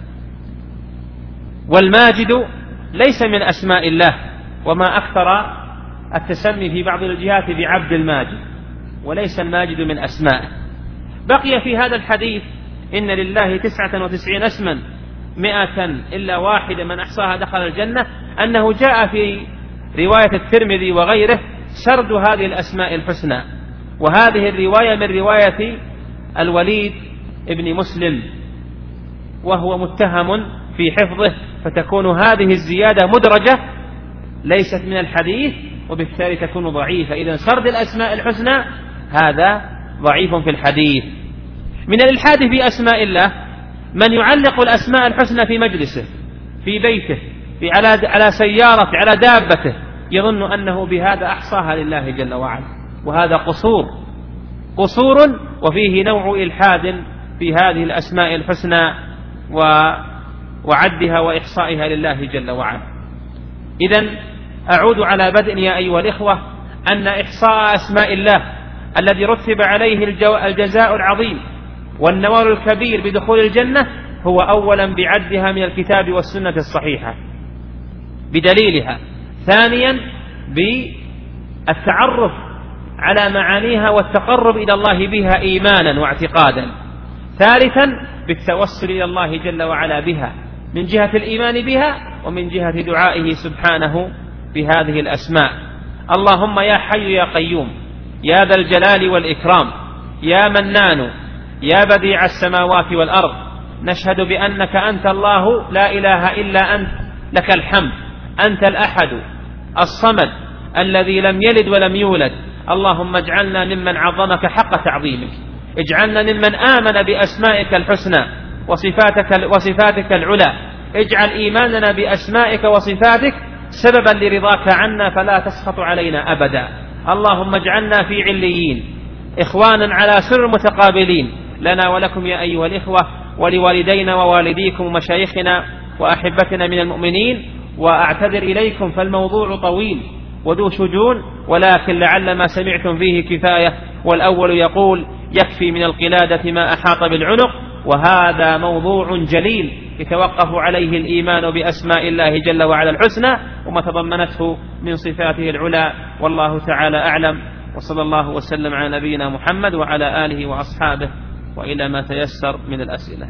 والماجد ليس من أسماء الله، وما أكثر التسمي في بعض الجهات بعبد الماجد، وليس الماجد من أسمائه. بقي في هذا الحديث: إن لله تسعة وتسعين اسما مئة إلا واحدة من أحصاها دخل الجنة، أنه جاء في رواية الترمذي وغيره سرد هذه الأسماء الحسنى. وهذه الرواية من رواية الوليد ابن مسلم، وهو متهم في حفظه، فتكون هذه الزيادة مدرجة ليست من الحديث، وبالتالي تكون ضعيفة. إذن سرد الأسماء الحسنى هذا ضعيف في الحديث. من الإلحاد في أسماء الله من يعلق الأسماء الحسنى في مجلسه، في بيته، في على على سيارته، على دابته، يظن أنه بهذا أحصاها لله جل وعلا، وهذا قصور قصور وفيه نوع إلحاد في هذه الأسماء الحسنى وعدها وإحصائها لله جل وعلا. إذن أعود على بدء يا أيها الإخوة أن إحصاء أسماء الله الذي رتب عليه الجزاء العظيم والنوال الكبير بدخول الجنة هو أولا بعدها من الكتاب والسنة الصحيحة بدليلها، ثانيا بالتعرف على معانيها والتقرب إلى الله بها إيمانا واعتقادا، ثالثا بالتوسل إلى الله جل وعلا بها من جهة الإيمان بها ومن جهة دعائه سبحانه بهذه الأسماء. اللهم يا حي يا قيوم، يا ذا الجلال والإكرام، يا منان، يا بديع السماوات والأرض، نشهد بأنك أنت الله لا إله إلا أنت، لك الحمد، أنت الأحد الصمد الذي لم يلد ولم يولد. اللهم اجعلنا ممن عظمك حق تعظيمك، اجعلنا ممن آمن بأسمائك الحسنى وصفاتك, وصفاتك العلى، اجعل إيماننا بأسمائك وصفاتك سببا لرضاك عنا فلا تسخط علينا أبدا. اللهم اجعلنا في عليين إخوانا على سر متقابلين لنا ولكم يا أيها الإخوة، ولوالدينا ووالديكم ومشايخنا وأحبتنا من المؤمنين. وأعتذر إليكم فالموضوع طويل وذو شجون، ولكن لعل ما سمعتم فيه كفاية. والأول يقول: يكفي من القلادة ما أحاط بالعنق. وهذا موضوع جليل يتوقف عليه الإيمان بأسماء الله جل وعلا الحسنى وما تضمنته من صفاته العلى، والله تعالى أعلم. وصلى الله وسلم على نبينا محمد وعلى آله وأصحابه، وإلى ما تيسر من الأسئلة.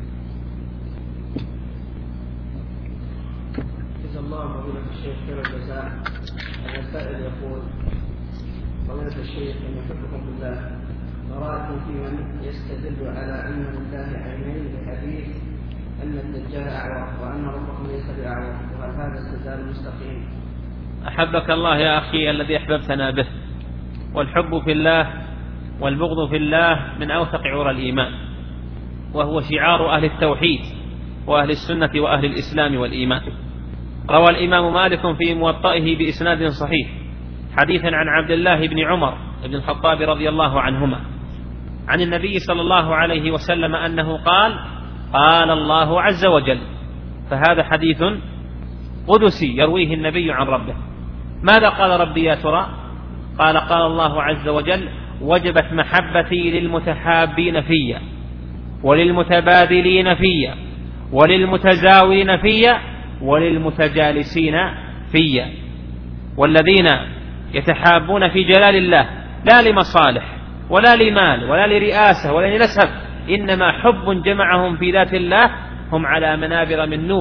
جزا الله فضيلة الشيخ خير الجزاء. السائل يقول: فضيلة الشيخ إن يحبكم بالله، نراكم في من يستدل على أن لله عينين بحديث أن الدجال أعور وأن ربكم ليس بأعور، وهل هذا استدلال مستقيم؟ أحبك الله يا أخي الذي أحببتنا به، والحب في الله والبغض في الله من أوثق عرى الإيمان، وهو شعار أهل التوحيد وأهل السنة وأهل الإسلام والإيمان. روى الإمام مالك في موطئه بإسناد صحيح حديثا عن عبد الله بن عمر بن الخطاب رضي الله عنهما عن النبي صلى الله عليه وسلم أنه قال: قال الله عز وجل. فهذا حديث قدسي يرويه النبي عن ربه. ماذا قال ربي يا ترى؟ قال: قال الله عز وجل: وجبت محبتي للمتحابين في، وللمتبادلين في، وللمتزاورين في، وللمتجالسين في. والذين يتحابون في جلال الله لا لمصالح ولا لمال ولا لرئاسة ولا لنسب، إنما حب جمعهم في ذات الله، هم على منابر من نور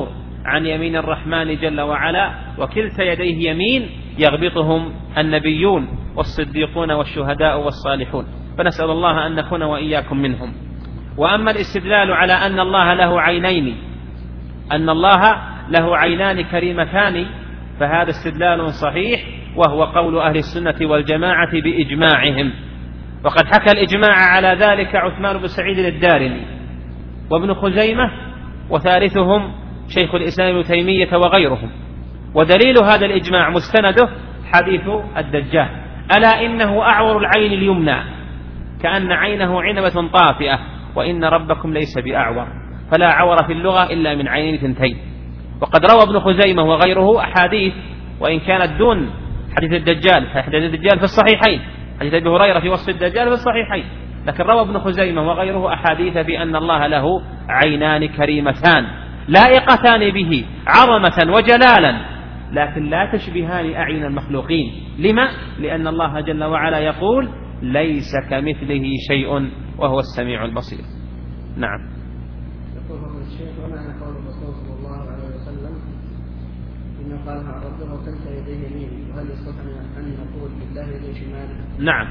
عن يمين الرحمن جل وعلا، وكلتا يديه يمين يغبطهم النبيون والصديقون والشهداء والصالحون، فنسأل الله أن نكون وإياكم منهم. وأما الاستدلال على أن الله له عينين أن الله له عينان كريمتان فهذا استدلال صحيح، وهو قول أهل السنة والجماعة بإجماعهم، وقد حكى الإجماع على ذلك عثمان بن سعيد الدارمي وابن خزيمة وثالثهم شيخ الإسلام ابن تيمية وغيرهم. ودليل هذا الإجماع مستنده حديث الدجال: ألا إنه أعور العين اليمنى كأن عينه عنبة طافئة وإن ربكم ليس بأعور، فلا عور في اللغة إلا من عينين ثنتين. وقد روى ابن خزيمة وغيره أحاديث وإن كانت دون حديث الدجال، فحديث الدجال في الصحيحين، حديث أبي هريرة في وصف الدجال في الصحيحين، لكن روى ابن خزيمة وغيره أحاديث بأن الله له عينان كريمتان لائقتان به عظمة وجلالا، لكن لا تشبهان أعين المخلوقين. لما؟ لأن الله جل وعلا يقول: ليس كمثله شيء وهو السميع البصير. نعم. يقول فضل الشيخ: ومعنى قول الرسول صلى الله عليه وسلم إنه قالها ربه وكلتا يديه يمين، وهل يصح أن نقول بالله يديه شمال؟ نعم،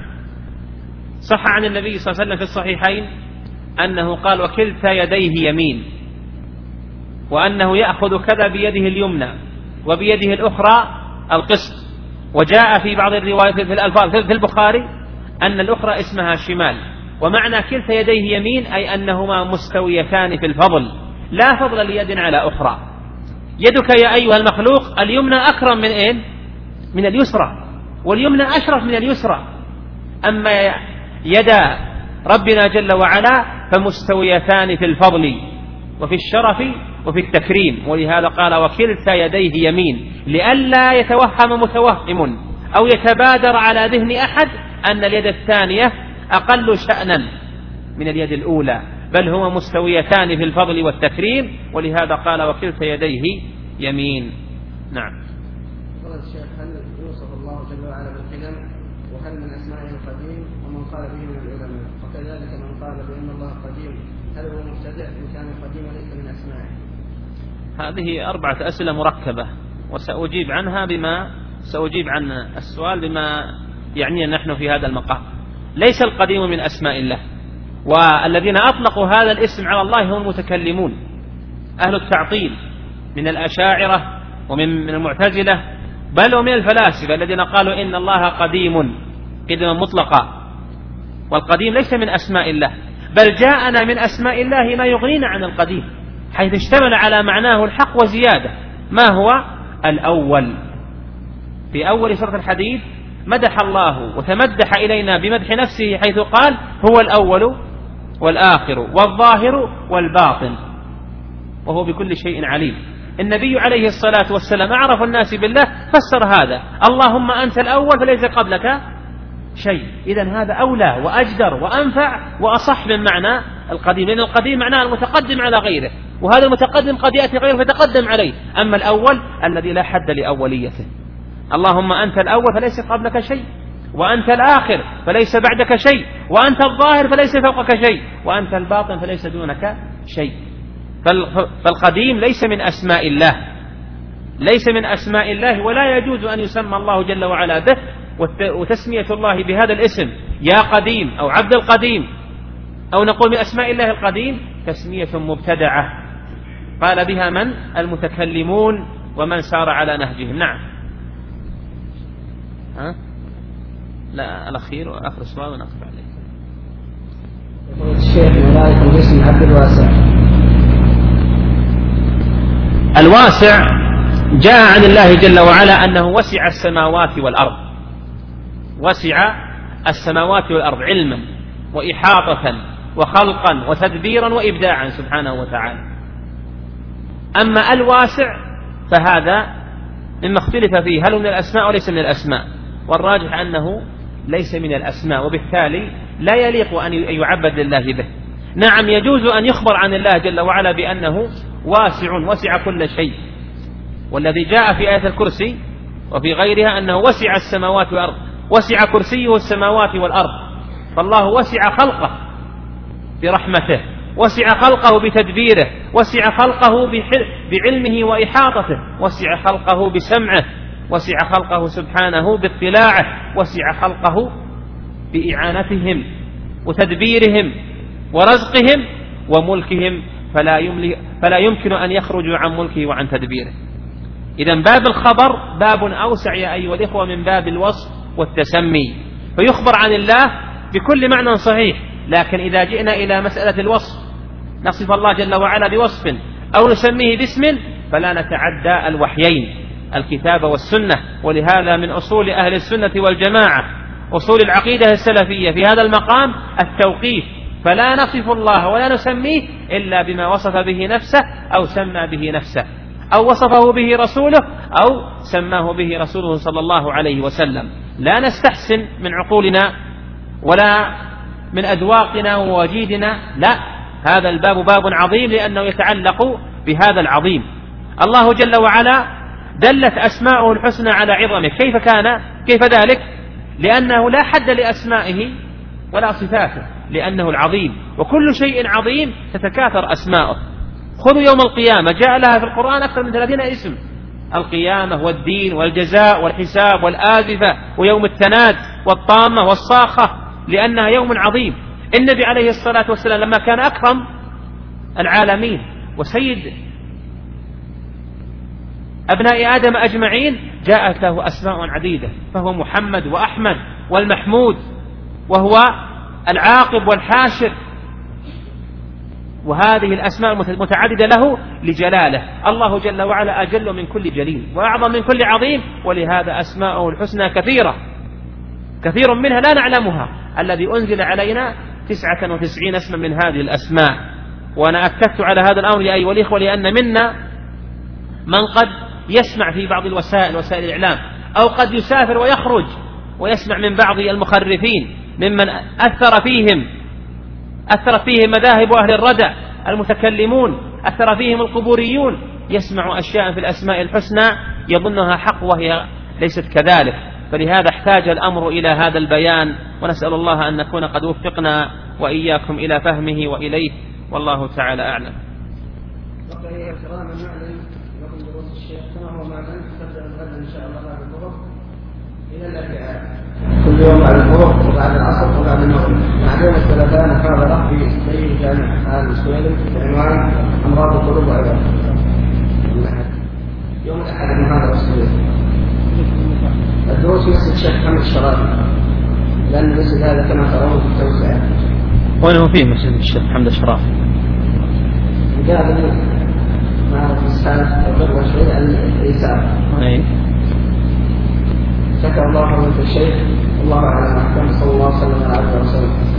صح عن النبي صلى الله عليه وسلم في الصحيحين أنه قال: وكلتا يديه يمين، وأنه يأخذ كذا بيده اليمنى وبيده الأخرى القسط. وجاء في بعض الروايات في الألفاظ في البخاري أن الأخرى اسمها شمال. ومعنى كلتا يديه يمين أي أنهما مستويتان في الفضل، لا فضل ليد على أخرى. يدك يا أيها المخلوق اليمنى أكرم من إيه؟ من اليسرى، واليمنى أشرف من اليسرى. أما يدا ربنا جل وعلا فمستويتان في الفضل وفي الشرف وفي التكريم، ولهذا قال: وكلتا يديه يمين، لئلا يتوهم متوهم أو يتبادر على ذهن أحد أن اليد الثانية أقل شأنا من اليد الأولى، بل هما مستويتان في الفضل والتكريم، ولهذا قال: وكلتا يديه يمين. نعم. قال الشيخ: هل يوصف الله جل وعلا بالقدم؟ وهل من أسمائه القديم؟ ومن قال به من العلماء؟ وكذلك من قال بأن الله قديم هل هو مبتدع إن كان قديم وليس من أسمائه؟ هذه أربعة أسئلة مركبة، وسأجيب عنها بما سأجيب عن السؤال بما يعنينا نحن في هذا المقام. ليس القديم من أسماء الله، والذين أطلقوا هذا الاسم على الله هم المتكلمون أهل التعطيل من الأشاعرة ومن المعتزلة، بل ومن الفلاسفة الذين قالوا إن الله قديم قدما مطلقا، والقديم ليس من أسماء الله، بل جاءنا من أسماء الله ما يغنينا عن القديم، حيث اشتمل على معناه الحق وزيادة. ما هو؟ الأول. في أول سورة الحديد مدح الله وتمدح إلينا بمدح نفسه، حيث قال: هو الأول والآخر والظاهر والباطن وهو بكل شيء عليم. النبي عليه الصلاة والسلام أعرف الناس بالله فسر هذا: اللهم أنت الأول فليس قبلك شيء. إذن هذا أولى وأجدر وأنفع وأصح من معنى القديم، لأن القديم معناه المتقدم على غيره، وهذا المتقدم قد يأتي غيره فتقدم عليه. أما الأول الذي لا حد لأوليته: اللهم أنت الأول فليس قبلك شيء، وأنت الآخر فليس بعدك شيء، وأنت الظاهر فليس فوقك شيء، وأنت الباطن فليس دونك شيء. فالقديم ليس من أسماء الله، ليس من أسماء الله، ولا يجوز أن يسمى الله جل وعلا به. وتسمية الله بهذا الاسم يا قديم أو عبد القديم أو نقول من أسماء الله القديم تسمية مبتدعة قال بها من؟ المتكلمون ومن سار على نهجهم. نعم. ها؟ لا، الأخير وآخر السؤال ونقف عليه. يقول الشيخ: ما رأيكم باسم عبد الواسع؟ الواسع جاء عن الله جل وعلا أنه وسع السماوات والأرض، وسع السماوات والأرض علما وإحاطة وخلقا وتدبيرا وإبداعا سبحانه وتعالى. أما الواسع فهذا مما اختلف فيه، هل من الأسماء وليس من الأسماء، والراجح أنه ليس من الأسماء، وبالتالي لا يليق أن يعبد لله به. نعم، يجوز أن يخبر عن الله جل وعلا بأنه واسع وسع كل شيء، والذي جاء في آية الكرسي وفي غيرها أنه وسع السماوات والأرض، وسع كرسيه السماوات والأرض، فالله وسع خلقه برحمته وسع خلقه بتدبيره، وسع خلقه بعلمه وإحاطته، وسع خلقه بسمعه، وسع خلقه سبحانه باطلاعه، وسع خلقه بإعانتهم وتدبيرهم ورزقهم وملكهم، فلا, فلا يمكن أن يخرجوا عن ملكه وعن تدبيره. إذن باب الخبر باب أوسع يا أيها الإخوة من باب الوصف والتسمي، فيخبر عن الله بكل معنى صحيح، لكن إذا جئنا إلى مسألة الوصف نصف الله جل وعلا بوصف أو نسميه باسم فلا نتعدى الوحيين الكتاب والسنة. ولهذا من أصول أهل السنة والجماعة أصول العقيدة السلفية في هذا المقام التوقيف، فلا نصف الله ولا نسميه إلا بما وصف به نفسه أو سمى به نفسه أو وصفه به رسوله أو سماه به رسوله صلى الله عليه وسلم. لا نستحسن من عقولنا ولا من أذواقنا ووجيدنا، لا، هذا الباب باب عظيم لأنه يتعلق بهذا العظيم. الله جل وعلا دلت أسماؤه الحسنى على عظمه. كيف كان؟ كيف ذلك؟ لأنه لا حد لأسمائه ولا صفاته، لأنه العظيم، وكل شيء عظيم تتكاثر أسماؤه. خذوا يوم القيامة، جاء لها في القرآن أكثر من ثلاثين اسم: القيامة والدين والجزاء والحساب والآزفة ويوم التناد والطامة والصاخة، لأنها يوم عظيم. النبي عليه الصلاة والسلام لما كان أكرم العالمين وسيد أبناء آدم أجمعين جاءت له أسماء عديدة، فهو محمد وأحمد والمحمود، وهو العاقب والحاشر، وهذه الأسماء المتعددة له لجلاله. الله جل وعلا أجل من كل جليل وأعظم من كل عظيم، ولهذا أسماءه الحسنى كثيرة، كثير منها لا نعلمها. الذي أنزل علينا تسعة وتسعين اسما من هذه الأسماء. وأنا أكدت على هذا الأمر يا أيها الإخوة لأن منا من قد يسمع في بعض الوسائل وسائل الإعلام، أو قد يسافر ويخرج ويسمع من بعض المخرفين ممن أثر فيهم أثر فيهم مذاهب أهل الردع المتكلمون، أثر فيهم القبوريون، يسمع أشياء في الأسماء الحسنى يظنها حق وهي ليست كذلك. فلهذا احتاج الأمر إلى هذا البيان، ونسأل الله أن نكون قد وفقنا وإياكم إلى فهمه وإليه، والله تعالى أعلم. وقال إكراما نعلم لكم دروس الشيخ كما هو معلم تبدأ الغد إن شاء الله بعد الظهر إلى الأربعاء، كل يوم بعد الظهر وبعد العصر وبعد المغرب. معلومة الثلاثاء هذا الأخ في سيد جامع آل السويدم بعنوان أمراض القلوب وعلاجها. يوم الأحد المحاضرة السويدم. الدروس مسجد الشيخ محمد الشرافي، لأن المسجد هذا كما ترون في التوسعة. وين هو فيه مسجد الشيخ محمد الشرافي؟ قابل مع مسحالة الضر والشيء عن الإيسار. أي. شكر الله فضيلة الشيخ، الله أعلم. صلى الله عليه وسلم على عبده ورسوله.